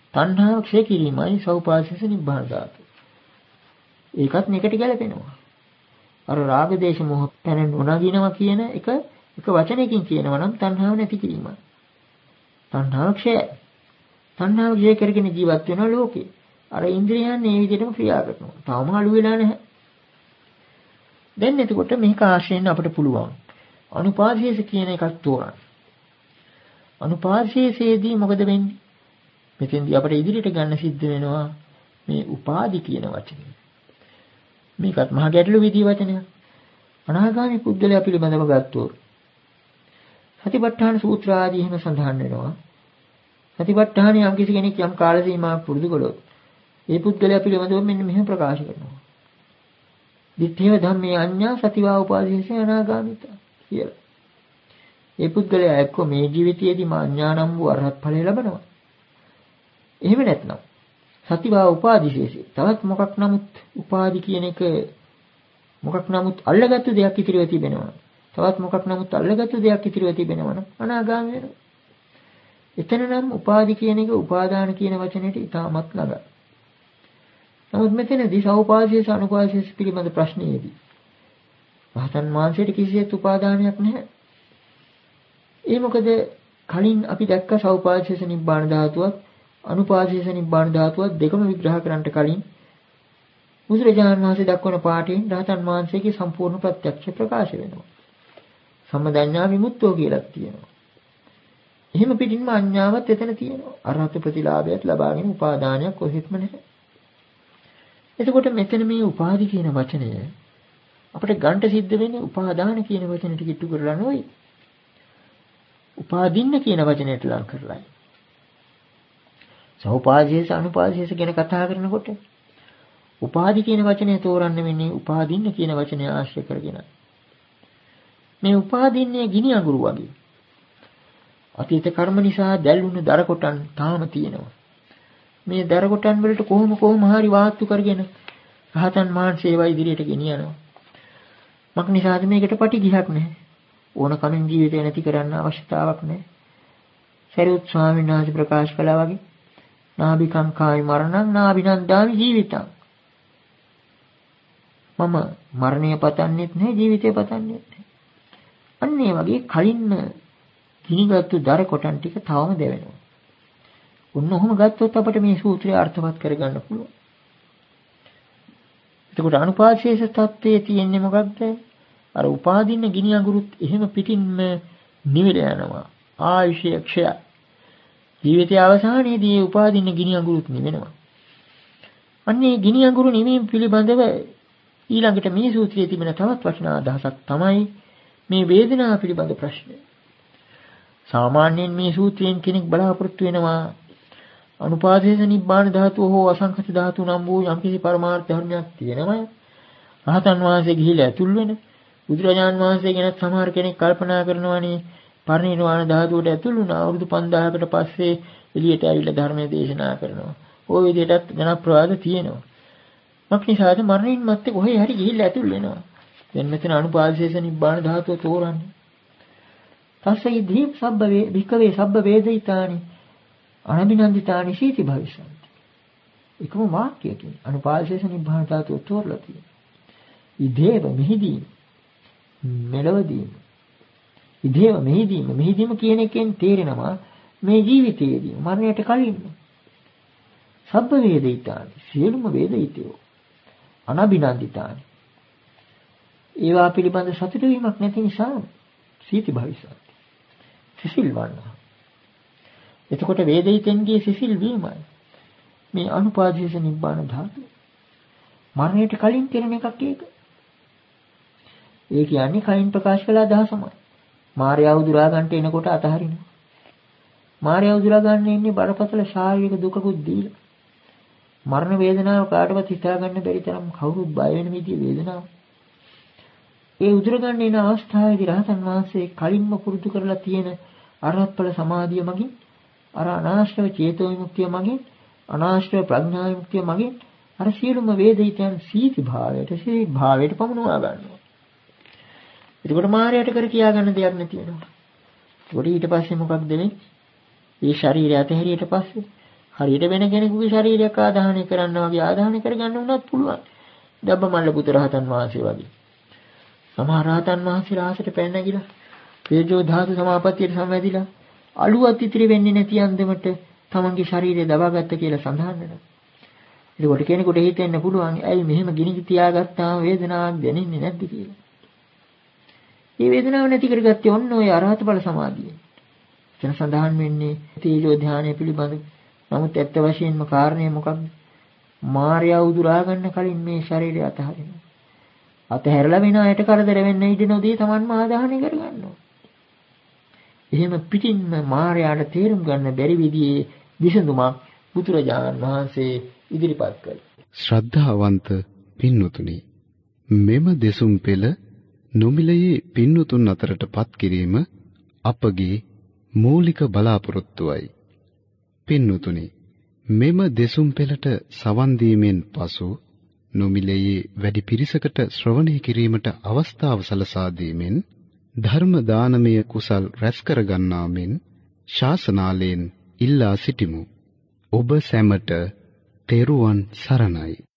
S2: තණ්හාව ක්ෂය කිරීමයි සෞපාසීස නිබ්බාන ධාතුව. ඒකත් මේකට ගැලපෙනවා. අර රාග දේශ මොහ පැන නොනගිනවා කියන එක එක වචනයකින් කියනවා නම් තණ්හාව නැති කිරීමයි. තණ්හාව ක්ෂය. තණ්හාව ක්ෂය කරගෙන ජීවත් වෙනවා ලෝකේ. අර ඉන්ද්‍රියයන් මේ විදිහටම ක්‍රියා කරනවා. තාම අලු වෙලා නැහැ. දැන් එතකොට මේක ආශ්‍රයෙන් අපිට පුළුවන් අනුපාදේශ කියන එකක් තෝරන්න. අනුපාදේශයේදී මොකද වෙන්නේ? මෙතෙන්දී අපිට ඉදිරියට ගන්න සිද්ධ වෙනවා මේ උපාදි කියන වචනේ. මේකත් මහා ගැටළු විදී වචනයක්. අනාගාමී පුද්ගලයා පිළිබඳව ගත්තොත් සතිපට්ඨාන සූත්‍ර ආදී එහෙම සඳහන් වෙනවා. සතිපට්ඨානිය යම් කිසි කෙනෙක් යම් කාල සීමාවක් පුරුදු කළොත් ඒ පුද්ගලයා පිළිබඳව මෙන්න මෙහෙම ප්‍රකාශ කරනවා. දිත්තේව ධම්මේ අඤ්ඤා සතිවා උපාදීසේ අනාගාමිතා කියලා. ඒ පුද්ගලයා එක්ක මේ ජීවිතයේදී මා ඥානම් වූ අරහත් ඵලය ලබනවා. එහෙම නැත්නම් සතිවා උපාදීසේසි තවත් මොකක් නමුත් උපාදි කියන එක මොකක් නමුත් අල්ලගත්තු දෙයක් ඉතිරිව තිබෙනවා. තවත් මොකක් නමුත් අල්ලගත්තු දෙයක් ඉතිරිව තිබෙනවා අනාගාමී වෙනවා. එතන නම් උපාදි කියන එක උපාදාන කියන වචනයට ඉතාමත් ළඟයි. නමුත් මෙතනදී සෞපාදීස අනුපාදීස පිළිබඳ ප්‍රශ්නයේදී රහතන් වහන්සේට කිසිසේත් උපාදානයක් නැහැ. ඒ මොකද කලින් අපි දැක්ක සෞපාදීස නිබ්බාන ධාතුවත් අනුපාදීස නිබ්බාන ධාතුවත් දෙකම විග්‍රහ කරන්නට කලින් බුදුරජාණන් වහන්සේ දක්වන පාඩයෙන් රහතන් වහන්සේගේ සම්පූර්ණ ප්‍රත්‍යක්ෂ ප්‍රකාශ වෙනවා. සම්මදඤ්ඤා විමුක්තෝ කියලා තියෙනවා. එහෙම පිටින්ම අඥාවත් එතන තියෙනවා. අරහත් ප්‍රතිලාභයත් ලබාගෙන උපාදානයක් කොහෙත්ම නැහැ. එතකොට මෙතන මේ උපාදි කියන වචනය අපිට ගන්න සිද්ධ වෙන්නේ උපාදාන කියන වචනෙට කිට්ටු කරලා නෙවෙයි. උපාදින්න කියන වචනයට ලං කරලායි. සෞපාදීස අනුපාදීස ගැන කතා කරනකොට උපාදි කියන වචනේ තෝරන්න වෙන්නේ උපාදින්න කියන වචනය ආශ්‍රය කරගෙන. මේ උපාදින්නේ ගිනි අඟුරු වගේ. අතීත කර්ම නිසා දැල්ුණු දර කොටන් තාම තියෙනවා. මේ දර කොටන් වලට කොහොම කොහොම හරි වාත්තු කරගෙන රහතන් වහන්සේව ඉදිරියට ගෙනියනවා. මක් නිසාද මේකට පටිඝයක් නැහැ. ඕන කමින් ජීවිතය නැති කරන්න අවශ්‍යතාවක් නැහැ. සරියුත් ස්වාමීන් වහන්සේ ප්‍රකාශ කළා වගේ නාභිකං කායි මරණං නාභිනන්දාමි ජීවිතං. මම මරණය පතන්නෙත් නැහැ ජීවිතය පතන්නෙත් නැහැ. අන්න ඒ වගේ කලින්ම ගිනිගත්තු දර කොටන් ටික තවම දෙවෙනවා. ඔන්න ඔහොම ගත්තොත් අපිට මේ සූත්‍රය අර්ථවත් කරගන්න පුළුවන්. එතකොට අනුපාදේශ තත්ත්වයේ තියෙන්නේ මොකක්ද? අර උපාදින්න ගිනි අඟුරුත් එහෙම පිටින්ම නිවිල යනවා. ආයුෂය ක්ෂය. ජීවිතයේ අවසානයේදී උපාදින්න ගිනි අඟුරුත් නිවෙනවා. අන්නේ ගිනි අඟුරු නිවීම පිළිබඳව ඊළඟට මේ සූත්‍රයේ තිබෙන තවත් වටිනා අදහසක් තමයි මේ වේදනාව පිළිබඳ ප්‍රශ්නය. සාමාන්‍යයෙන් මේ සූත්‍රයෙන් කෙනෙක් බලාපොරොත්තු වෙනවා අනුපාදේශ නිබ්බාන ධාතුව හෝ අසංඛත ධාතු නම් වූ යම්කිසි පරමාර්ථ ධර්මයක් තියෙනවා. රහතන් වහන්සේ ගිහිලා ඇතුල් වෙන බුදුරජාන් වහන්සේ ගැන සමහර කෙනෙක් කල්පනා කරනවානේ පරිනිර්වාණ ධාතුවට ඇතුල් වුණා අවුරුදු පන්දාහකට පස්සේ එළියට ඇවිල්ලා ධර්මයේ දේශනා කරනවා. ওই විදිහටත් ජනප්‍රවාද තියෙනවා. මක්නිසාද මරණින් මත්තේ කොහේ හරි ගිහිල්ලා ඇතුල් වෙනවා. දැන් මෙතන අනුපාදේශ නිබ්බාන ධාතුව තෝරන්නේ. තස්සේ දීප් සබ්බ වේ විකවේ සබ්බ වේදිතානි අනබිනන්දිතානි සීති භවිෂන්ති. එකම වාක්‍යයකින් අනුපාදේශ නිබ්බාන ධාතුව තෝරලා තියෙනවා. ඉදේව මෙහිදී මෙලවදීම ඉදේව මෙහිදීම මෙහිදීම කියන එකෙන් තේරෙනවා මේ ජීවිතයේදී මරණයට කලින් සබ්බ වේදිතානි සියලුම වේදිතයෝ අනබිනන්දිතානි ඒවා පිළිබඳ සතුට වීමක් නැති නිසා සීති භවිෂන්ති. සිසිල් වන්නවා. එතකොට වේදිතෙන්ගේ සිසිල් වීමයි මේ අනුපාදේශ නිබ්බාන ධාතුව. මරණයට කලින් කෙරෙන එකක් ඒක. ඒ කියන්නේ කලින් ප්‍රකාශ කළ අදහසමයි. මාර්යා උදුරා ගන්නට එනකොට අතහරිනවා. මාර්යා උදුරා ගන්න ඉන්නේ බරපතල ශාරීරික දුකකුත් දීලා. මරණ වේදනාව කාටවත් හිතා ගන්න බැරි තරම් කවුරුත් බය වෙන විදිහේ වේදනාවක්. ඒ උදුර ගන්න එන අවස්ථාවේදී රහතන් වහන්සේ කලින්ම පුරුදු කරලා තියෙන අරහත්ඵල සමාධිය මගින් අර අනාශ්‍රව චේතෝ විමුක්තිය මගින් අනාශ්‍රව ප්‍රඥා විමුක්තිය මගින් අර සියලුම වේදිතයන් සීති භාවයට සීති භාවයට පමුණවා ගන්නවා. එතකොට මායයට කර කියා ගන්න දෙයක් නැති වෙනවා. ඒකට ඊට පස්සේ මොකක්ද වෙන්නේ? මේ ශරීරය අතහැරියට පස්සේ හරියට වෙන කෙනෙකුගේ ශරීරයක් ආදාහනය කරනවා වගේ ආදාහනය කරගන්න උනත් පුළුවන්. දබ්බමල්ල පුත රහතන් වහන්සේ වගේ. සමහර රහතන් වහන්සේලා ආසට පැන නැගිලා තේජෝ ධාතු සමාපත්තියට සමවැදිලා අලුවත් ඉතිරි වෙන්නේ නැති අන්දමට තමන්ගේ ශරීරය දබාගත්ත කියලා සඳහන් වෙනවා. ඒකට කෙනෙකුට හිතෙන්න පුළුවන් ඇයි මෙහෙම ගිනි තියාගත්තාම වේදනාවක් දැනෙන්නේ නැද්ද කියලා. මේ වේදනාව නැති කරගත්තේ ඔන්න ඔය අරහත බල සමාධිය. එතන සඳහන් වෙන්නේ තීජෝ ධානය පිළිබඳ. නමුත් ඇත්ත වශයෙන්ම කාරණය මොකක්ද? මායя උදුරා ගන්න කලින් මේ ශරීරය අතහරිනවා. අතහැරලා වෙන අයට කරදර වෙන්න ඉඩ නොදී තමන්ම ආදාහනය කරගන්නවා. එහෙම පිටින්ම මායයට තේරුම් ගන්න බැරි විදිහේ විසඳුමක් බුදුරජාණන් වහන්සේ ඉදිරිපත් කළා.
S3: ශ්‍රද්ධාවන්ත පින්වතුනි, මෙම දෙසුම් පෙළ නොමිලයේ පින්වතුන් අතරටපත් කිරීම අපගේ මූලික බලාපොරොත්තුවයි. පින්වතුනි, මෙම දෙසුම් පෙළට සවන් දීමෙන් පසු නොමිලයේ වැඩි පිරිසකට ශ්‍රවණය කිරීමට අවස්ථාව සලසා දීමෙන් ධර්ම දානමය කුසල් රැස් කර ගන්නා මෙන් ශාසනාලයෙන් ඉල්ලා සිටිමු. ඔබ සැමට තෙරුවන් සරණයි.